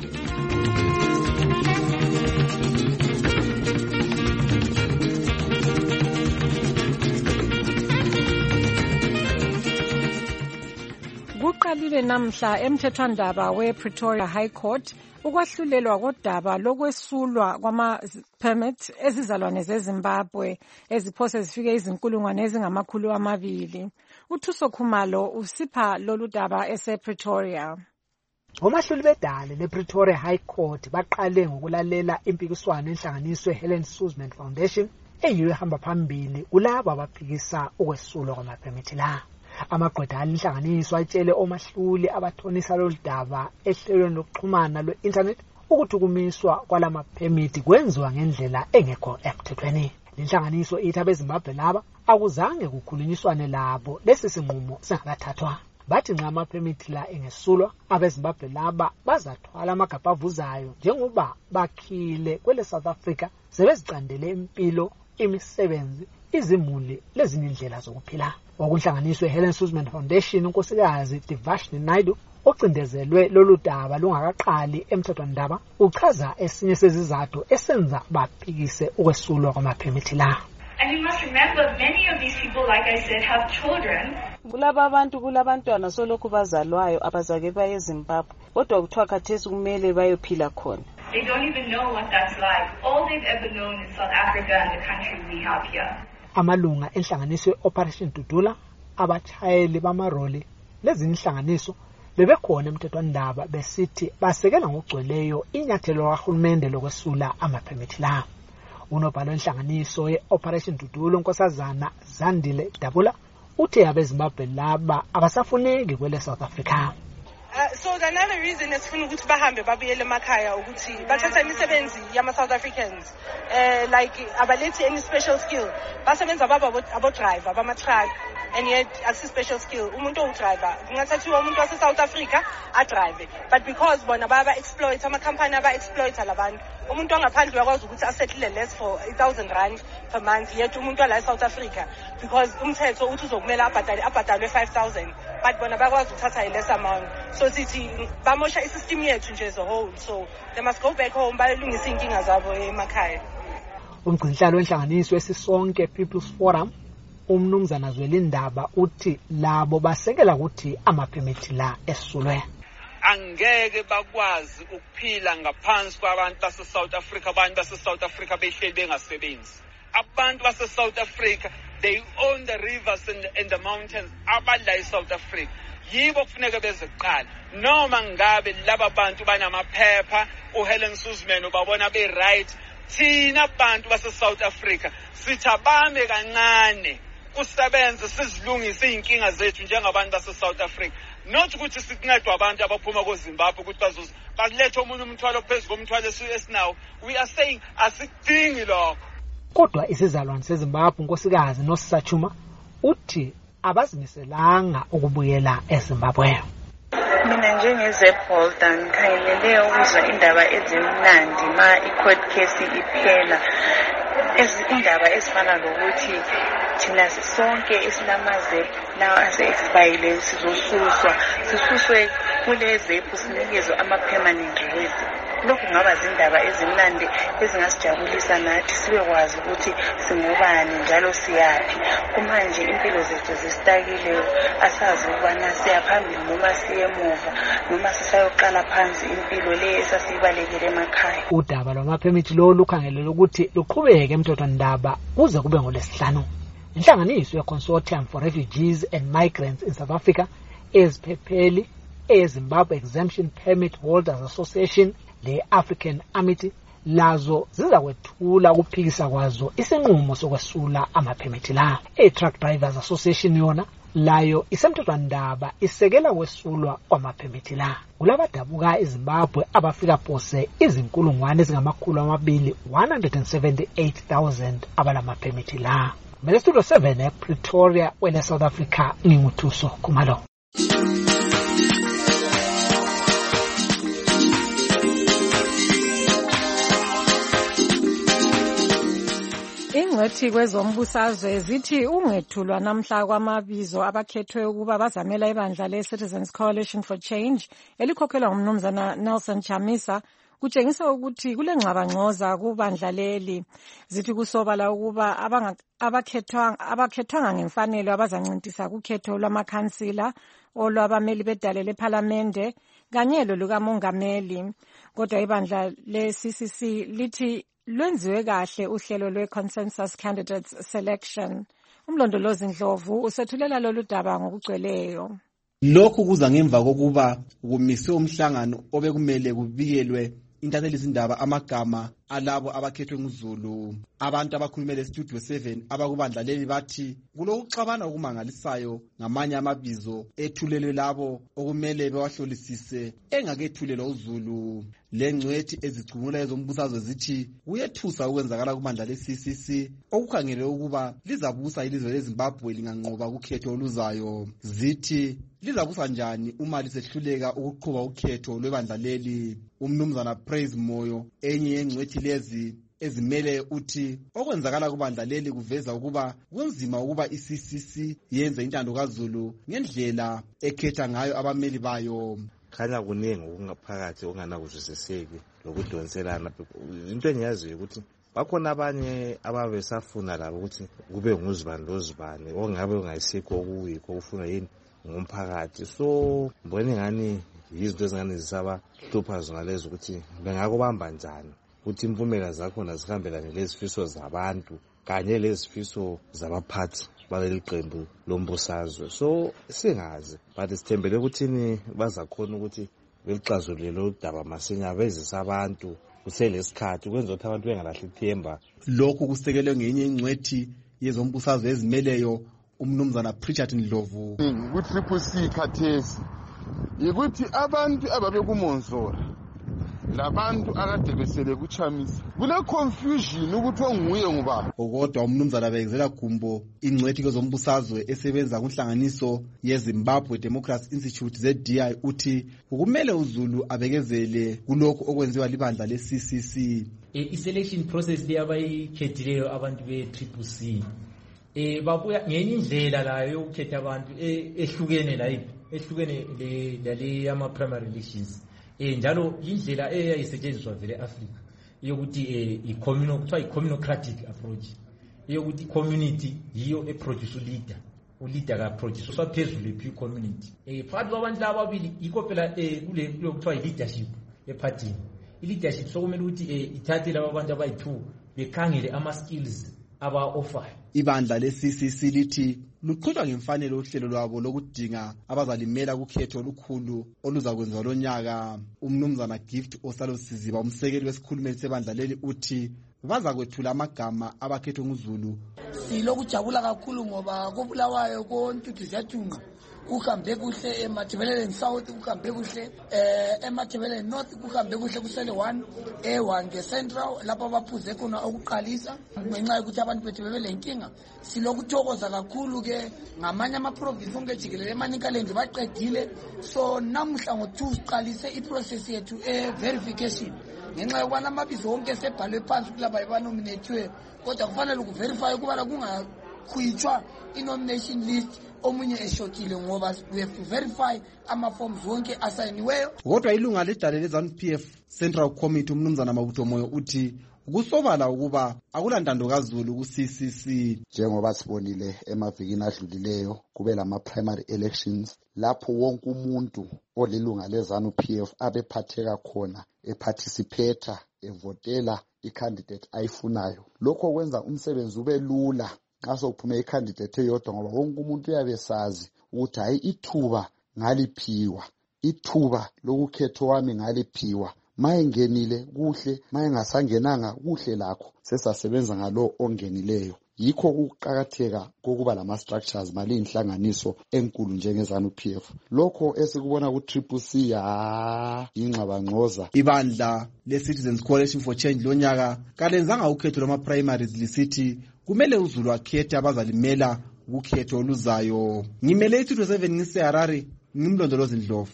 Kuqalile namhla emthethwandaba wePretoria High Court ukwahlulelwa kodaba lokwesulwa kwama-permit ezizalwane zeZimbabwe eziphose zifike izinkulungwane ezingamakhulu amabili. Uthuso Khumalo usipha lolu daba esePretoria. Omahluli bedale lePretoria High Court baqale ngokulalela impikiswano enhlanganiswe Helen Suzman Foundation eyiyo ehamba phambili kulabo abaphikisa ukwesulwa kwama-permit la. Amagqwetha alinhlanganiswa atshele omahluli abathonisa lolu daba ehlelweni lokuxhumana lwe-internet ukuthi ukumiswa kwalama-permit kwenziwa ngendlela engekho emthethweni. Lenhlanganiso ithi abeZimbabwe laba akuzange kukhulunyiswane labo lesi sinqumo singakathathwa. Bathi nxa ama-permit la engesulwa abeZimbabwe laba bazathwala amagabha avuzayo njengoba bakhile kwele South Africa sebezicandele impilo, imisebenzi, izimuli lezinye indlela zokuphila. Okunhlanganiswe Helen Suzman Foundation unkosikazi Divashni Naidu ocindezelwe lolu daba lungakaqali emthethwandaba uchaza esinye sezizathu esenza baphikise ukwesulwa kwama-permit la. And you must remember, many of these people, like I said, have children. Kulaba abantu kulabantwana solokhu bazalwayo abazake baye eZimbabwe kodwa kuthiwa khathesi kumele bayophila khona. They don't even know what that's like. All they've ever known is South Africa and the country we have here. Amalunga enhlanganiso Operation Dudula abachayeli bamaroli lezi inhlanganiso bebekhona emthethwandaba besithi basekela ngokugcweleyo inyathelo kahulumende lokwesula ama-permit la. Unobhala wenhlanganiso ye-Operation Dudula unkosazana Zandile Dabula uthe abeZimbabwe laba abasafuneki kwele South Africa. Uh, so another reason esifuna ukuthi bahambe babuyele emakhaya ukuthi bathatha imisebenzi yama South Africans uh, like abalethi any special skill basebenza baba abo driver bama truck and yet asi special skill umuntu odriver kungathathiwa umuntu wase South Africa a drive but because bona baba exploit ama company aba exploit labantu umuntu ongaphandle uyakwazi ukuthi asettle less for one thousand rand per month yet umuntu ala South Africa because umthetho uthi uzokumela abhadale abhadalwe five thousand but bona bakwazi ukuthatha less amount so sithi bamosha isystem yethu nje as a whole so they must go back home bayilungisa inkinga zabo emakhaya. Umgcinhlalo wenhlanganiso esisonke People's Forum umnumzana Zwelindaba uthi labo basekela ukuthi amaphemithi la esulwe angeke bakwazi ukuphila ngaphansi kwabantu base South Africa abantu base South Africa behleli bengasebenzi abantu base South Africa they own the rivers and, and the mountains abadla e South Africa yibo kufuneka bezeqala noma ngabe laba bantu banamaphepha uHelen Suzman ubabona be right thina abantu base South Africa sithabame kancane kusebenza sizilungise inkinga zethu njengabantu base South Africa not ukuthi sincedwe abantu abaphuma koZimbabwe ukuthi bazoza balethe umuntu umthwalo phezulu komthwalo esinawo we are saying asidingi lokho. Kodwa isizalwane seZimbabwe nkosikazi noSachuma uthi abazimiselanga ukubuyela eZimbabwe. Mina njengezepolta ngikhangelele ukuzwa indaba ezimnandi ma i-court case iphela izindaba ezifana lokuthi thina sonke esinamazephu lawo ase-expire sizosuswa sisuswe kule zephu sinikezwe ama-permanent resident. Lokhu kungaba zindaba ezimnandi ezingasijabulisa nathi sibekwazi ukuthi singubani njalo siyaphi kumanje impilo zethu zisitakile asazi ukubana siyaphambili noma siyemuva noma sisayoqala phansi impilo le esasiyibalekele emakhaya. Udaba lwamaphemithi lo lukhangelele ukuthi luqhubeke emthethwandaba kuze kube ngolesihlanu. Inhlanganiso ye-Consortium for Refugees and Migrants in South Africa eziphepheli eZimbabwe Exemption Permit Holders Association le-African Amity lazo zizakwethula ukuphikisa kwazo isinqumo sokwesula amaphemithi la. I-Truck Drivers Association yona layo isemthethwandaba isekela kwesulwa kwamaphemithi la. Kulaba dabuka eZimbabwe abafika phose izinkulungwane ezingamakhulu amabili one hundred seventy-eight thousand abalamaphemithi la. Mele Studio seven ePretoria wele South Africa nginguthuso Khumalo. Ingcwethi kwezombusazwe zithi ungethulwa namhla kwamabizo abakhethwe ukuba bazamela ibandla le-Citizens Coalition for Change elikhokhelwa ngumnumzana Nelson Chamisa kutshengisa ukuthi kule ngxabangxoza kubandla leli. Zithi kusobala ukuba abakhethwanga abakhethwanga ngemfanelo abazancintisa kukhetho lwamakhansila olwabameli bedale lePhalamende kanye lolukamongameli. Kodwa ibandla le-C C C lithi lwenziwe kahle uhlelo lwe-Consensus Candidates Selection. Umlondolozi Ndlovu usethulela lolu daba ngokugcweleyo. Lokhu kuza ngemva kokuba kumiswe umhlangano obekumele kubikelwe intatheli izindaba amagama alabo abakhethwe nguZulu. Abantu abakhulumele Studio seven abakubandla leli bathi kulokuxabana okumangalisayo ngamanye amabizo ethulelwe labo okumele bewahlolisise engakethulelwa uZulu. Lengcwethi ezicungula ezombusazwe zithi kuyethusa ukwenzakala kubandla le-C C C okukhangele ukuba lizabusa ilizwe leZimbabwe linganqoba kukhetho oluzayo. Zithi lizabusa njani uma lisehluleka ukuqhuba ukhetho lwebandla leli. Umnumzana Praise Moyo enye yengcwethi lezi ezimele uthi okwenzakala kubandla leli kuveza ukuba kunzima ukuba i-C C C yenze intando kaZulu ngendlela ekhetha ngayo abameli bayo. Khanya kuningi okungaphakathi onganakuzwisiseki lokudonselana. Into engiyaziyo ukuthi bakhona abanye ababesafuna labo ukuthi kube nguzibani lozibani ongabe ungayisikho okuyikho ufuna yini ngomphakathi. So mbone ngani yizinto ezingane zisaba hlupha zingalezo ukuthi bengakubamba njani ukuthi impumela zakhona zihambelane lezifiso zabantu kanye lezifiso zabaphathi baleli qembu lombusazwe. So singazi but sithembele ukuthini bazakhona ukuthi belixazulule lo daba masinya bezisa abantu kuselesikhathi kwenza ukuthi abantu bengalahli ithemba. Lokhu kusekelwe ngenye ingcwethi yezombusazwe ezimeleyo umnumzana Pritchard Ndlovu. Ku-Triple C khathesi yikuthi abantu ababekumonzora labantu akade besele kuchamisa kule confusion ukuthi onguye ngubani. Kodwa umnumzana Bekezela Gumbo, ingcwethi kwezombusazwe esebenza kunhlanganiso yeZimbabwe Democracy Institute Z D I, uthi kumele uZulu abekezele kulokho okwenziwa libandla le-C C C. I-selection process le abayikhethileyo abantu be-Triple C eh babuya ngenye indlela layo yokukhetha abantu ehlukene la ehlukene le ama primary elections eh njalo indlela eyayisetshenziswa vele eAfrica yokuthi i communal kuthiwa i communocratic approach yokuthi community yiyo eproduce leader uleader ka produce saphezulu ephi community eh phakathi kwabantu laba ababili yikho phela kule kuthiwa leadership epartini i-leadership sokumele ukuthi ithathe laba bantu abayi-two bekhangele ama-skills aba-offayo. Ibandla le-C C C lithi luqhutshwa ngemfanelo uhlelo lwabo lokudinga abazalimela kukhetho olukhulu oluzakwenziwa lo nyaka. Umnumzana Gift Osalo Siziba, umsekeli wesikhulumeli sebandla leli, uthi bazakwethula amagama abakhethwe nguZulu. Silokujabula kakhulu ngoba koBulawayo koNtuthu ziyathunqa kuhambe kuhle, eMathebeleni South kuhambe kuhle, eh eMathebeleni North kuhambe kuhle, kusele one A one ngeCentral lapho baphuze khona okuqalisa ngenxa yokuthi abantu bethu bebelenkinga. Silokuthokoza kakhulu ke ngamanye ama-province onke jikelele eManicaland baqedile, so namuhla ngo-two siqalise iprocess yethu e-verification ngenxa yokubana amabizo wonke sebhalwe phansi kulaba banominathiwe, kodwa kufanele ukuverify ukubana kungakhwitshwa i-nomination list omunye eshokile ngoba we have to verify ama-forms wonke asayiniweyo. Kodwa ilunga ledale le-ZANU P F Central Committee umnumzana Mabuto Moyo uthi ukusobala ukuba akulantando kaZulu ku-C C C. Njengoba sibonile emavikini adlulileyo kube lama-primary elections lapho wonke umuntu olilunga le-ZANU P F abephatheka khona eparticipate evotela i-candidate ayifunayo. Lokho kwenza umsebenzi ube lula nxa sokuphume i-candidate eyodwa ngoba wonke umuntu uyabe sazi ukuthi hayi ithuba ngaliphiwa, ithuba lokukhetho wami ngaliphiwa, mayengenile kuhle, mayengasangenanga kuhle lakho sesasebenza ngalo ongenileyo. Yikho ukuqakatheka kokuba lama-structures mali inhlanganiso enkulu njenge-ZANU P F. Lokho esikubona ku-Triple C ya ingxabangxoza. Ibandla le-Citizens Coalition for Change lonyaka kalenzanga ukhetho lwama-primaries lisithi kumele uZulu akhethe abazalimela ukhetho oluzayo. Ngimele i-Studio seven ngiseHarare, ngimlondolozi Ndlovu.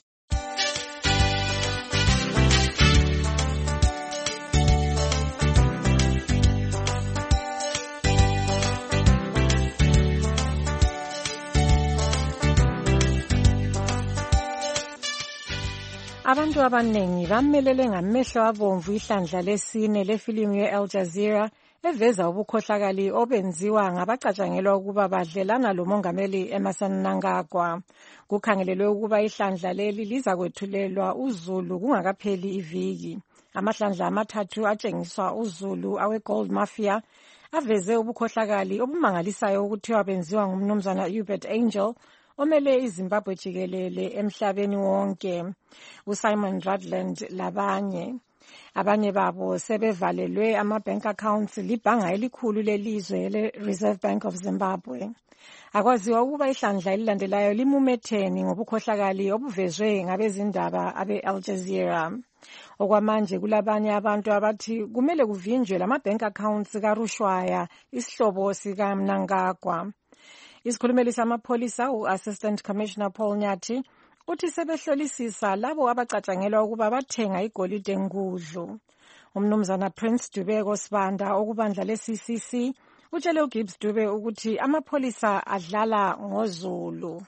Abantu abanengi bamelele ngamehlo abomvu ihlandla lesine lefilimu ye-Al Jazeera eveza ubukhohlakali obenziwa ngabacatshangelwa ukuba badlelana lomongameli Emmerson Mnangagwa. Kukhangelelwe ukuba ihlandla leli liza kwethulelwa uZulu kungakapheli iviki. Amahlandla amathathu atshengiswa uZulu awe-Gold Mafia aveze ubukhohlakali obumangalisayo ukuthiwa benziwa ngumnumzana Hubert Angel omele iZimbabwe jikelele emhlabeni wonke, uSimon Rutland labanye. Abanye babo sebevalelwe ama-bank accounts libhanga elikhulu lelizwe le-Reserve Bank of Zimbabwe. Akwaziwa ukuba ihlandla elilandelayo limumetheni ngobukhohlakali obuvezwe ngabezindaba abe-Al Jazeera. Okwamanje kulabanye abantu abathi kumele kuvinjwe lama-bank accounts kaRushwaya, isihlobo sika Mnangagwa. Isikhulumeli samapholisa u-Assistant Commissioner Paul Nyathi uthi sebehlolisisa labo abacatshangelwa ukuba bathenga igolide ngudlu. Umnumzana Prince Dube Kosibanda okubandla le-C C C utshele uGibbs Dube ukuthi amapholisa adlala ngoZulu.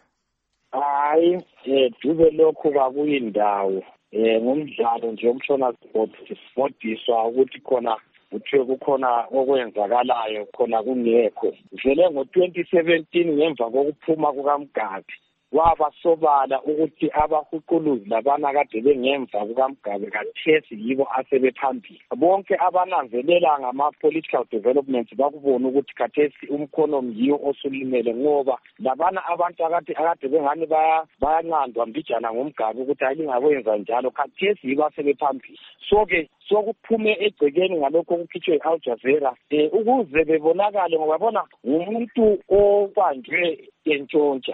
Hayi, eh Dube lokho kakuyindawo eh ngomdlalo nje umshona sport sifundiswa ukuthi khona uthe kukhona okwenzakalayo khona kungekho. Vele ngo-twenty seventeen ngemva kokuphuma kukaMgabe wabasobala ukuthi abahuquluzi labana kade bengemva kukaMgabe kathesi yibo asebephambili. Bonke abananzelela ngama-political developments bakubona ukuthi kathesi umkhono yiyo osulimele ngoba labana abantu akade akade bengani bayanqandwa mbijana ngomGabe ukuthi ayingakwenza njalo kathesi yibo asebephambili. So-ke sokuphume egcekeni ngalokho okukhitshwe i-Al Jazeera eh ukuze bebonakale ngoba bona ngumuntu obanjwe entshontsha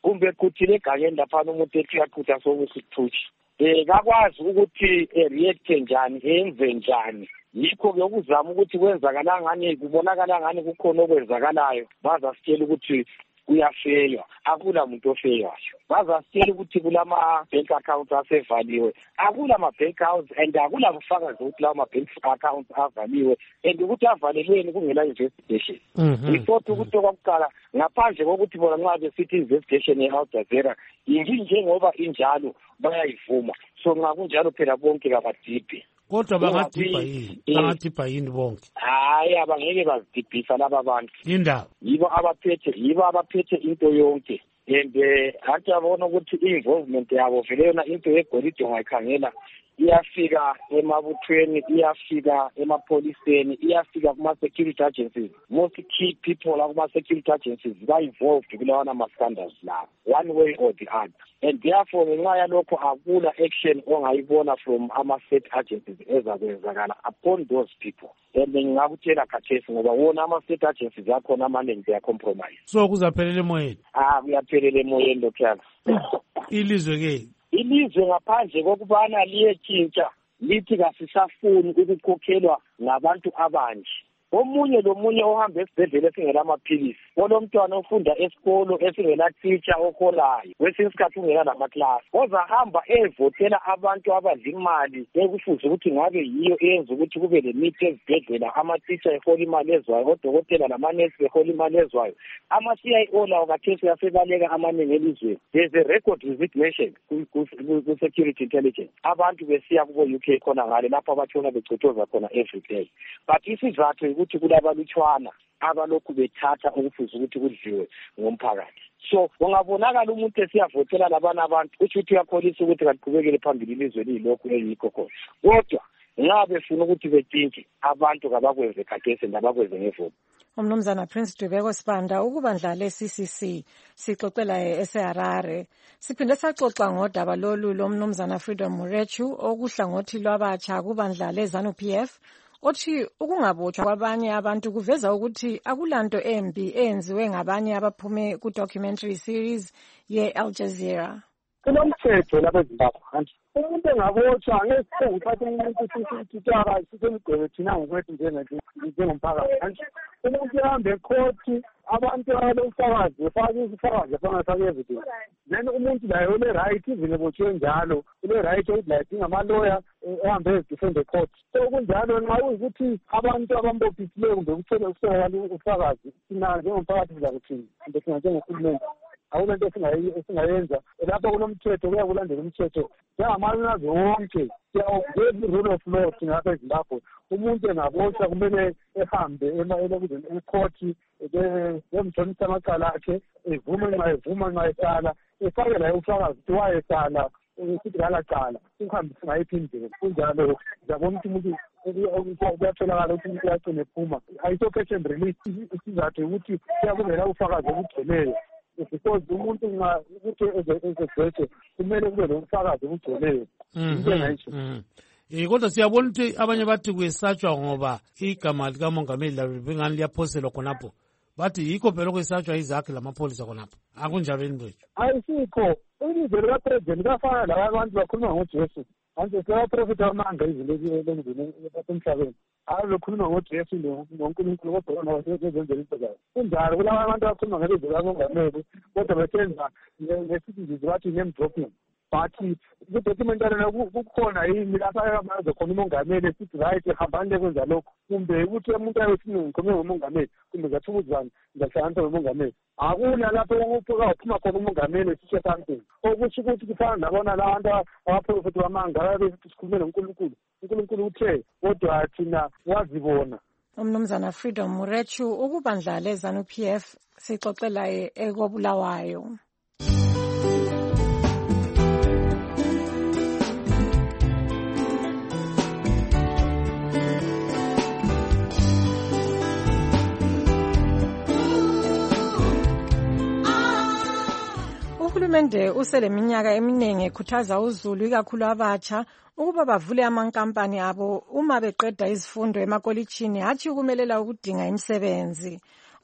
kumbe kuthile egangeni laphana umuntu ethi uyaqutha sokusithushi um kakwazi ukuthi react njani enze njani. Yikho-ke ukuzama ukuthi kwenzakala ngani kubonakala ngani kukhona okwenzakalayo bazasitshela ukuthi kuyafeywa. Akula muntu ofeywayo. Bazasitshela ukuthi kulama-bank accounts asevaliwe. Akula ma-bank accounts and akula bufakazi ukuthi lawo ma-bank accounts avaliwe and ukuthi avalelweni kungela investigation. Ngithotha ukuthi okwakuqala ngaphandle kokuthi bona nxa besithi investigation ye-Al Jazeera inginjengoba injalo bayayivuma. So nxa kunjalo phela bonke kabadibhe. Kodwa bangadibha yini? Bangadibha yini bonke? Hayi abangeke bazidibhisa laba bantu. Indaba. Yibo abaphethe, yibo abaphethe into yonke. And eh athi abona ukuthi i-involvement yabo vele yona into yegolide ungayikhangela iyafika emabuthweni, iyafika emapoliseni, iyafika kuma-security agencies. Most key people kuma-security agencies ba-involved kulawana ma-scandals lawo, one way or the other. And therefore ngenxa yalokho akula action ongayibona from ama-state agencies ezakwenzakala upon those people. And ngingakutshela khathesi ngoba wona ama-state agencies akhona amaningi they are compromised. So kuzaphelela emoyeni? Ah, kuyaphelela emoyeni lokhuyana. Ilizwe-ke? Ilizwe ngaphandle kokubana liyetshintsha lithi kasisafuni ukukhokhelwa ngabantu abanje. Omunye lomunye ohamba esibhedlela esingela amaphilisi, olomntwana ofunda esikolo esingela teacher oholayo, kwesinye isikhathi ungela namaklasi, ozahamba evotela abantu abadla imali ekufuze ukuthi ngabe yiyo eyenza ukuthi kube lemithi ezibhedlela, ama-teacher ehola imali ezwayo, odokotela lamanesi behola imali ezwayo. Ama-C I O lawo kathesi yasebaleka amaningi elizweni. There's a record resignation ku-security intelligence. Abantu besiya kubo-U K khona ngale lapho abatshona becotoza khona every day. But isizathu ukuthi kulabalutshwana abalokhu bethatha okufuze ukuthi kudliwe ngomphakathi. So ungabonakala umuntu esiyavotela labana abantu uthi uthi uyakholisa ukuthi kaqhubekele phambili ilizwe lilokhu eyikho khona. Kodwa nxa befuna ukuthi bethinke abantu kabakwenze khathesi ndabakwenze ngevote. Umnumzana Prince Dubeko Sibanda ukubandla le-C C C sixoxela eseHarare. Siphinde saxoxa ngodaba lolu lomnumzana Freedom Murechu okuhlangothi lwabatsha kubandla le-ZANU P F. Othi ukungabotshwa kwabanye abantu kuveza ukuthi akulanto embi eyenziwe ngabanye abaphume ku-documentary series ye-Al Jazeera. Kunomthetho lapha eZimbabwe. Umuntu engabotshwa ngeke ngithathe umuntu sisitara sisemgqebe thina ngokwethu njengomphakathi. Umuntu ehambe ekhoti abantu abafakazi befake isifakazi bangafake evidence. Then umuntu laye une-right even ebotshwe njalo une-right yokuthi laye dingamaloya ehambe ezidefende court. So kunjalo nxa kuyukuthi abantu abambophisileyo kumbe kuthole ukusebenzela ufakazi thina njengomphakathi sizakuthini kumbe thina njengohulumende akulento esingayenza lapho kunomthetho kuya kulandela umthetho njengamazwe wonke siyawugeza i-rule of law thingapha eZimbabwe. Umuntu engabotshwa kumele ehambe ekhoti emjonisa amacala akhe evume nxa evuma nxa esala efake laye ufakazi ukuthi wayesala ukuthi kalacala uhambe singayiphi indlela kunjalo ngiyabona ukuthi umuntu kuyatholakala ukuthi umuntu uyagcina ephuma ayisokhethe and release isizathu ukuthi kuyakuvela ufakazi obugcweleyo because umuntu nxa ukuthi ezegcwethe kumele kube lomfakazi obugcweleyo. Eh kodwa siyabona ukuthi abanye bathi kuyesatshwa ngoba igama likamongameli lalo bengani liyaphoselwa khonapho. Bathi yikho phela kwesatshwa izakhe lamapholisa khonapho. Akunjalo yini mfethu? Ayisikho. Ilizwe likapresident kafana laba abantu bakhuluma ngoJesu. Anje siyaprofita amanga izinto lezindini emhlabeni. Hayi lokhuluma ngoJesu noNkulunkulu kodwa bona basebenzela into zabo. Kunjalo kulaba abantu abakhuluma ngelizwe lamongameli kodwa besenza ngesizwe bathi name dropping. Bathi kudocumentary kukhona yini lapha abazo khona umongameli sithi right hambani kwenza lokho kumbe ukuthi umuntu ayethini ngikhome ngomongameli kumbe ngathukuzana ngahlanganisa ngomongameli akuna lapho ukuphuma uphuma khona umongameli sisho something okusho ukuthi kufana nabona la bantu abaprofeti bamanga bethi sikhulume noNkulunkulu uNkulunkulu uthe kodwa thina wazibona. Umnumzana Freedom Murechu ukubandla le-ZANU P F sixoxela ekobulawayo. Uhulumende useleminyaka eminingi ekhuthaza uzulu ikakhulu abatsha ukuba bavule amankampani abo uma beqeda izifundo emakolitshini hatshi ukumelela ukudinga imisebenzi.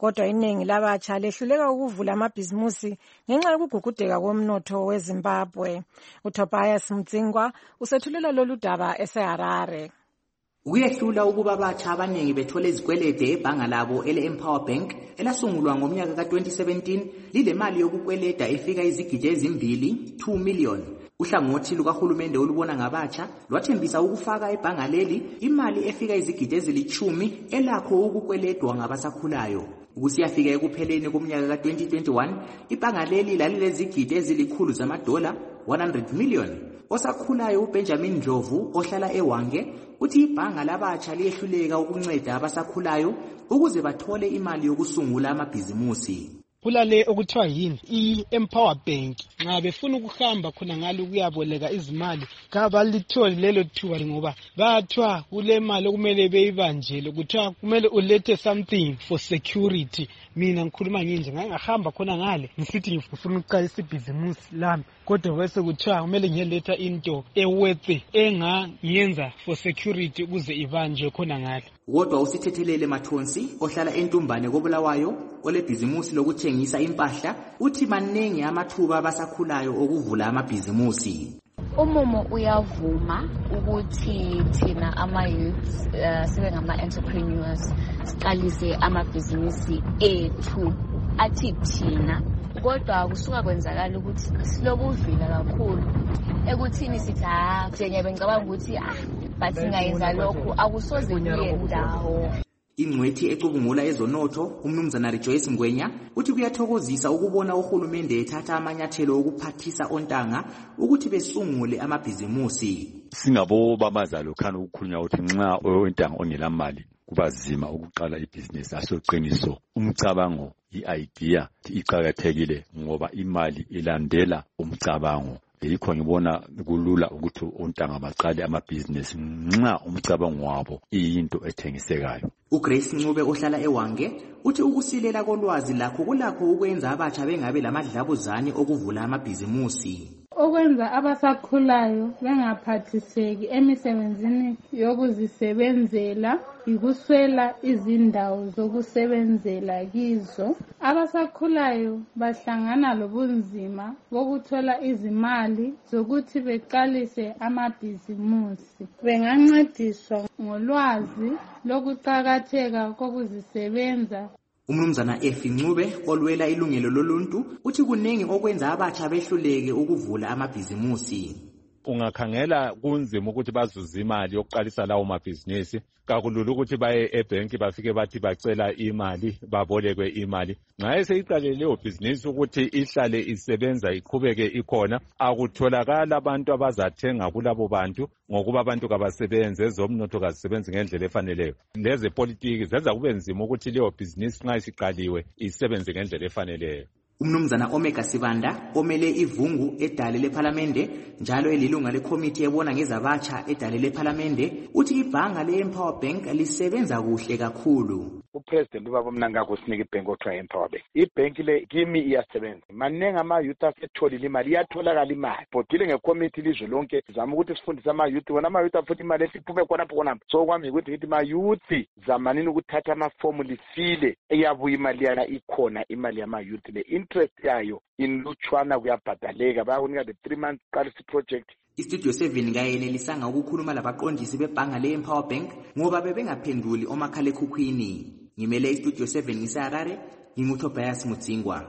kodwa iningi labatsha lehluleka ukuvula amabhizimusi ngenxa yokugugudeka komnotho weZimbabwe. uTobias Mdzingwa usethulela lolu daba eseHarare. Kuyehlula ukuba abatsha abaningi bethole izikwelede ebhanga labo ele-Empower Bank elasungulwa ngomnyaka ka twenty seventeen lile mali yokukweleda efika izigidi ezimbili two million. Uhlangothi lukahulumende olubona ngabatsha lwathembisa ukufaka ebhanga leli imali efika izigidi ezilichumi elakho ukukweledwa ngabasakhulayo. Ukusiyafika ekupheleni komnyaka ka twenty twenty-one ibhanga leli lalilezigidi ezilikhulu zamadola one hundred million. Osakhulayo uBenjamin Ndlovu ohlala eWange uthi ibhanga labatsha liyehluleka ukunceda abasakhulayo ukuze bathole imali yokusungula amabhizimusi. Kulale okuthiwa yini i-Empower Bank nxa befuna ukuhamba khona ngalo kuyaboleka izimali kabalitholi lelo thuba ngoba bathiwa kule mali okumele beyibanjele kuthiwa kumele ulethe something for security. Mina ngikhuluma nginje ngangahamba khona ngale ngisithi ngifuna ukuqalisa ibhizimusi lami kodwa bese kuthiwa kumele ngiyeletha into eworth engangiyenza for security ukuze ibanjwe khona ngale. Kodwa usithethelele Mathonsi ohlala eNtumbane koBulawayo olebhizimusi lokuthengisa impahla uthi maningi amathuba abasakhulayo okuvula amabhizimusi. Umumo uyavuma ukuthi thina ama-youth uh, sibe ngama-entrepreneurs siqalise amabhizinisi ethu athi thina, kodwa kusuka kwenzakala ukuthi silokuvila kakhulu ekuthini sithi ha njengoba ngicabanga ukuthi ah bathi ngayenza lokho akusoze kuye ndawo. Ingcwethi ecubungula ezonotho umnumzana Rejoice Ngwenya uthi kuyathokozisa ukubona uhulumende ethatha amanyathelo okuphathisa ontanga ukuthi besungule amabhizimusi. Singabo babazalo khana ukukhulunywa ukuthi nxa ontanga ongelamali kubazima ukuqala ibhizinisi. Asoqiniso umcabango i-idea iqhakathekile ngoba imali ilandela umcabango. Yikho ngibona kulula ukuthi ontanga baqale amabhizinisi nxa umcabango wabo iyinto ethengisekayo. uGrace Ncube ohlala eWange uthi ukusilela kolwazi lakho kulakho ukwenza abatsha bengabe lamadlabuzane okuvula amabhizimusi. Okwenza abasakhulayo bengaphathiseki emisebenzini yokuzisebenzela ikuswela izindawo zokusebenzela kizo. Abasakhulayo bahlangana lobunzima bokuthola izimali zokuthi beqalise amabhizimusi. Bengancediswa ngolwazi lokuqakatheka kokuzisebenza. Umnumzana Efi Ncube olwela ilungelo loluntu uthi kuningi okwenza abatsha behluleke ukuvula amabhizimusi. Ungakhangela kunzima ukuthi bazuze imali yokuqalisa lawo mabhizinisi, kakulula ukuthi baye ebank bafike bathi bacela imali babolekwe imali. Nxa eseyiqale leyo bhizinisi ukuthi ihlale isebenza iqhubeke ikhona, akutholakala abantu abazathenga kulabo bantu ngokuba abantu kabasebenze ezomnotho kazisebenzi ngendlela efaneleyo. Leze politiki zenza kube nzima ukuthi leyo bhizinisi nxa isiqaliwe isebenze ngendlela efaneleyo. Umnumzana Omega Sibanda omele ivungu edale lePhalamende njalo elilunga lekomiti ebona ngezabatsha edale lePhalamende uthi ibhanga le-Empower Bank lisebenza kuhle kakhulu. uPresident ubaba Mnangagwa usinike ibhenki okuthiwa Empower Bank. Ibhenki le kimi iyasebenza. Maningi ama-youth asetholile imali, iyatholakala imali. Bhodile ngekomiti ilizwe lonke zama ukuthi sifundise ama-youth, wona ama-youth afuthi imali esiphume khonapho khonapho. So kwami ukuthi ngithi ma-youth zamanini ukuthatha amafomu lisile eyabuya imali yana ikhona imali yama-youth le. Interest yayo inlutshwana kuyabhadaleka bayakunika the three months qalisi project. Istudio seven kayenelisanga ukukhuluma labaqondisi bebhanga le-Empower Bank ngoba bebengaphenduli omakhalekhukhwini. Ngimele istudio seven ngiseHarare, nginguTobias Mudzingwa.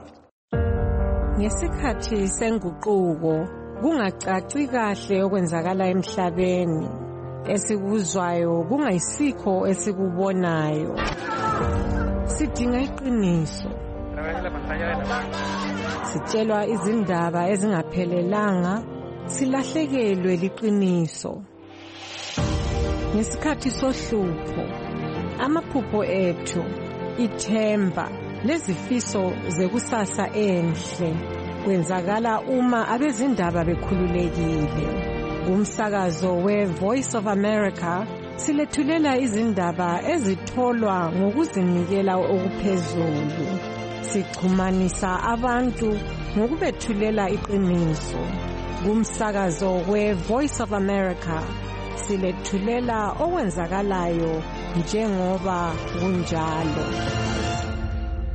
Ngesikhathi senguquko kungacaci kahle okwenzakala emhlabeni, esikuzwayo kungayisikho esikubonayo. Sidinga iqiniso. Sitshelwa izindaba ezingaphelelanga, silahlekelwe liqiniso. Ngesikhathi sohlupho, amaphupho ethu, ithemba, lezifiso zekusasa enhle kwenzakala uma abezindaba bekhululekile. Kumsakazo we-Voice of America silethulela izindaba ezitholwa ngokuzinikela okuphezulu. Sichumanisa abantu ngokubethulela iqiniso. Kumsakazo we-Voice of America silethulela okwenzakalayo njengoba kunjalo.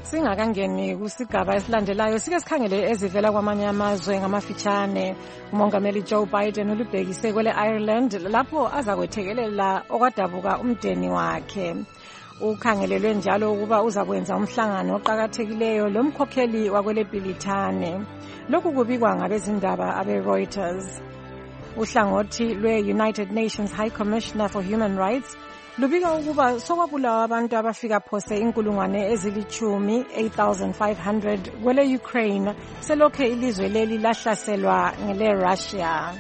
Singakangeni kusigaba esilandelayo sike sikhangele ezivela kwamanye amazwe ngamafitshane. Umongameli Joe Biden ulibhekise kwele Ireland lapho azakwethekelela okwadabuka umndeni wakhe. Ukhangelelwe njalo ukuba uzakwenza umhlangano oqhakathekileyo lomkhokheli wakwele Bhilithane. Lokhu kubikwa ngabezindaba abe Reuters. Uhlangothi lwe-United Nations High Commissioner for Human Rights lubika ukuba sokwabulawa abantu abafika phose inkulungwane ezilichumi eight thousand five hundred kwele Ukraine selokhe ilizwe leli lahlaselwa ngele Russia.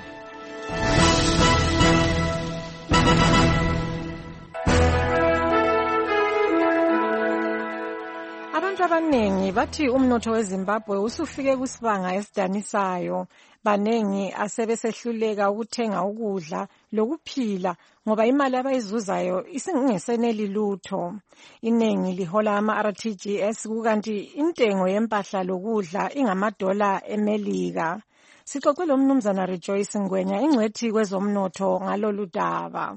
Abantu abanengi bathi umnotho weZimbabwe usufike kusibanga esidanisayo. Banengi asebesehluleka ukuthenga ukudla lokuphila ngoba imali abayizuzayo isingeseneli lutho. Inengi lihola ama-R T G S kukanti intengo yempahla lokudla ingamadola eMelika. Sixoxe lo mnumzana Rejoice Ngwenya ingcwethi kwezomnotho ngalolu daba.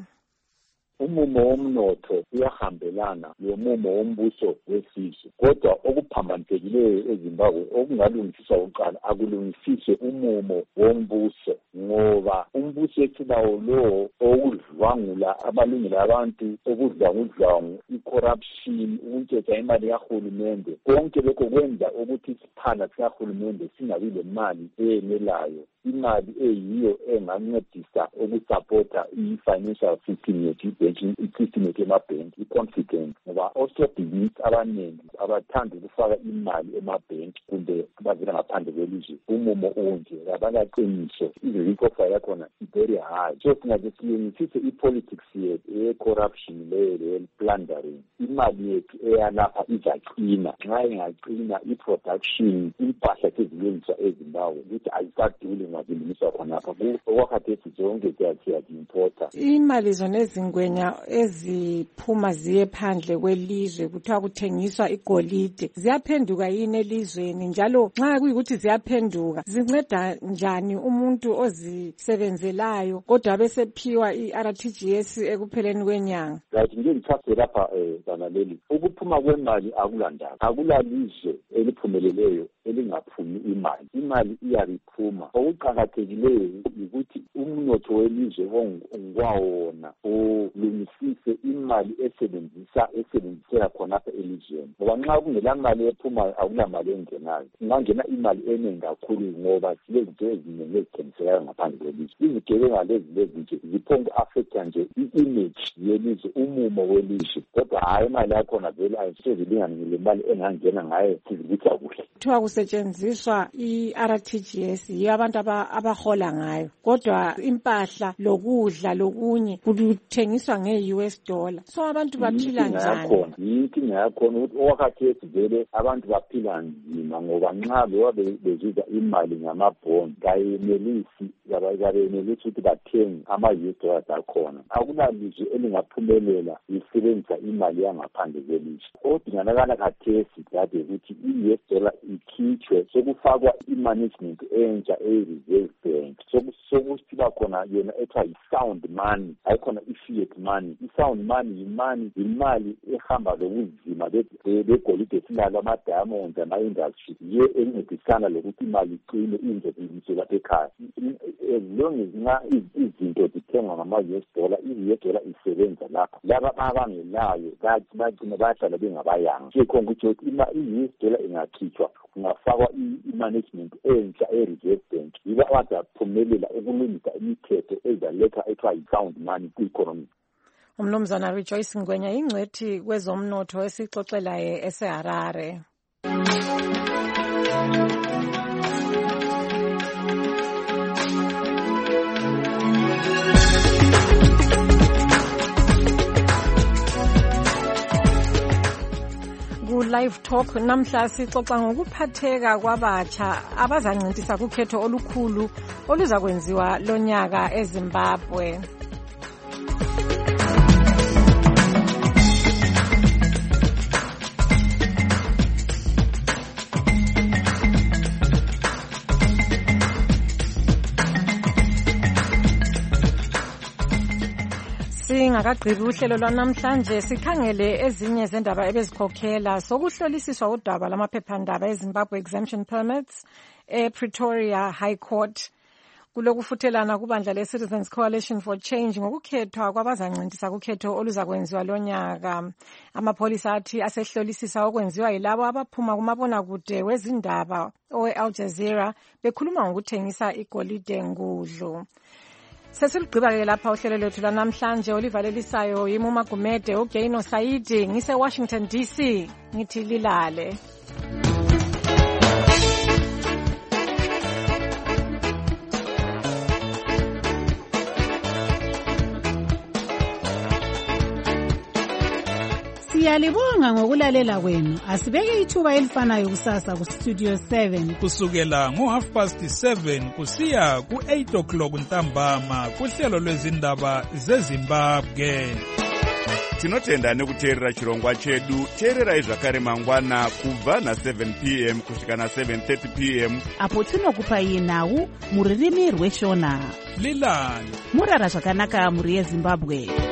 Umumo womnotho uyahambelana lomumo wombuso wesizwe, kodwa okuphambanisekileyo eZimbabwe okungalungisiswa oqala akulungisiswe umumo wombuso, ngoba umbuso wethilawo lo okudlwangula abalungile abantu, okudlwangudlwangu, i-corruption, ukuntshetsha imali kahulumende, konke lokho kwenza ukuthi isiphala sikahulumende singabi le mali eyenelayo, imali eyiyo engancedisa ukusapota i-financial system yethu, i-banking system yethu emabhenki, i-confidence, ngoba osomabhizinisi abaningi abathanda ukufaka imali emabhenki kumbe abavela ngaphandle kwelizwe. Umumo unje kabalaqiniso, i-recovery yakhona i-very high. So singaze silungisise i-politics yethu eye-corruption leyo leyo-plundering, imali yethu eyalapha izaqina. Nxa ingaqina i-production, impahla sezilungiswa eZimbabwe ukuthi ayisaduli ngazilungiswa khonapha okwakhathesi zonke siyazi-importa. Imali zona ezingwenya eziphuma ziye phandle kwelizwe kuthiwa kuthengiswa igolide ziyaphenduka yini elizweni, njalo nxa kuyikuthi ziyaphenduka zinceda njani umuntu ozisebenzelayo kodwa besephiwa i-R T G S ekupheleni kwenyanga? Right, nje ngithathe lapha bana leli ukuphuma kwemali akulandaba, akulalizwe eliphumeleleyo elingaphumi imali, imali iyariphuma. Okuqakathekileyo ukuthi umnotho welizwe ongwawona ulungisise imali esebenzisa esebenzisela khonapha elizweni, ngoba nxa kungela mali ephuma akulamali engenayo. Ingangena imali eningi kakhulu ngoba silezinto eziningi ezithengisekayo ngaphandle kwelizwe. Izigebenga lezi lezi nje ziphonga uku-affecta nje i-image yelizwe, umumo welizwe, kodwa hayi imali yakhona vele ayisezilingani ngale mali engangena ngayo sizilitha kuhle. Kuthiwa kusetshenziswa i-R T G S yiyo abantu abahola ngayo, kodwa impahla lokudla lokunye kuthengiswa nge-U S dollar. So abantu baphila njani? Yinkinga yakhona ukuthi okwakhathesi vele abantu baphila nzima ngoba nxa loba bezuza imali ngamabhondi kayenelisi kayenelisi ukuthi bathenge ama-U S dollars akhona. Akulalizwe elingaphumelela lisebenzisa imali yangaphandle kwelizwe. Odinganakala khathesi kade ukuthi i-U S dollar ikhitshwe sokufakwa i-management entsha e-Reserve Bank, sokusiba khona yona ethiwa yi-sound money, hayikhona i-fiat money. I-sound money yimani yimali ehamba lokuzima begolide silalo ama-diamonds ama-industry, yiyo encedisana lokuthi imali iqine inze iliswe lapha ekhaya. As long as nxa izinto zithengwa ngama-U S dollar, i-U S dollar isebenza lapha. Laba abangelayo bagcina bahlala bengabayanga. Sekhona ukuthi i-U S dollar ingakhitshwa kungafakwa i-management entsha e-Reserve Bank, yibo abazaphumelela ukulungisa imithetho ezaletha ethiwa yi-sound money ku-economy. Umnumzana Rejoice Ngwenya ingcwethi kwezomnotho esixoxelaye eseHarare. Live Talk namhla sixoxa ngokuphatheka kwabatsha abazancintisa kukhetho olukhulu oluzakwenziwa lonyaka eZimbabwe. singakagqibi uhlelo lwanamhlanje sikhangele ezinye zendaba ebezikhokhela sokuhlolisiswa udaba lamaphephandaba eZimbabwe exemption permits ePretoria High Court. Kulokufuthelana kubandla le-Citizens Coalition for Change ngokukhethwa kwabazancintisa kukhetho oluzakwenziwa lonyaka. Amapholisa athi asehlolisisa okwenziwa yilabo abaphuma kumabonakude wezindaba owe-Al Jazeera bekhuluma ngokuthengisa igolide ngudlu. Sesilugqiba-ke lapha uhlelo lwethu lwanamhlanje olivalelisayo yimi uMagumede uGaino Saidi ngise-Washington D C ngithi lilale. Siyalibonga ngokulalela kwenu. Asibeke ithuba elifanayo kusasa ku Studio seven kusukela ngo half past seven kusiya ku eight o'clock ntambama kuhlelo lwezindaba zeZimbabwe. Tinotenda nekuteerera chirongwa chedu. Teererai zvakare mangwana kubva na seven p m kusvika na seven thirty p m apo tinokupai nhau muririmi rweshona. Lilani murara zvakanaka muri yeZimbabwe.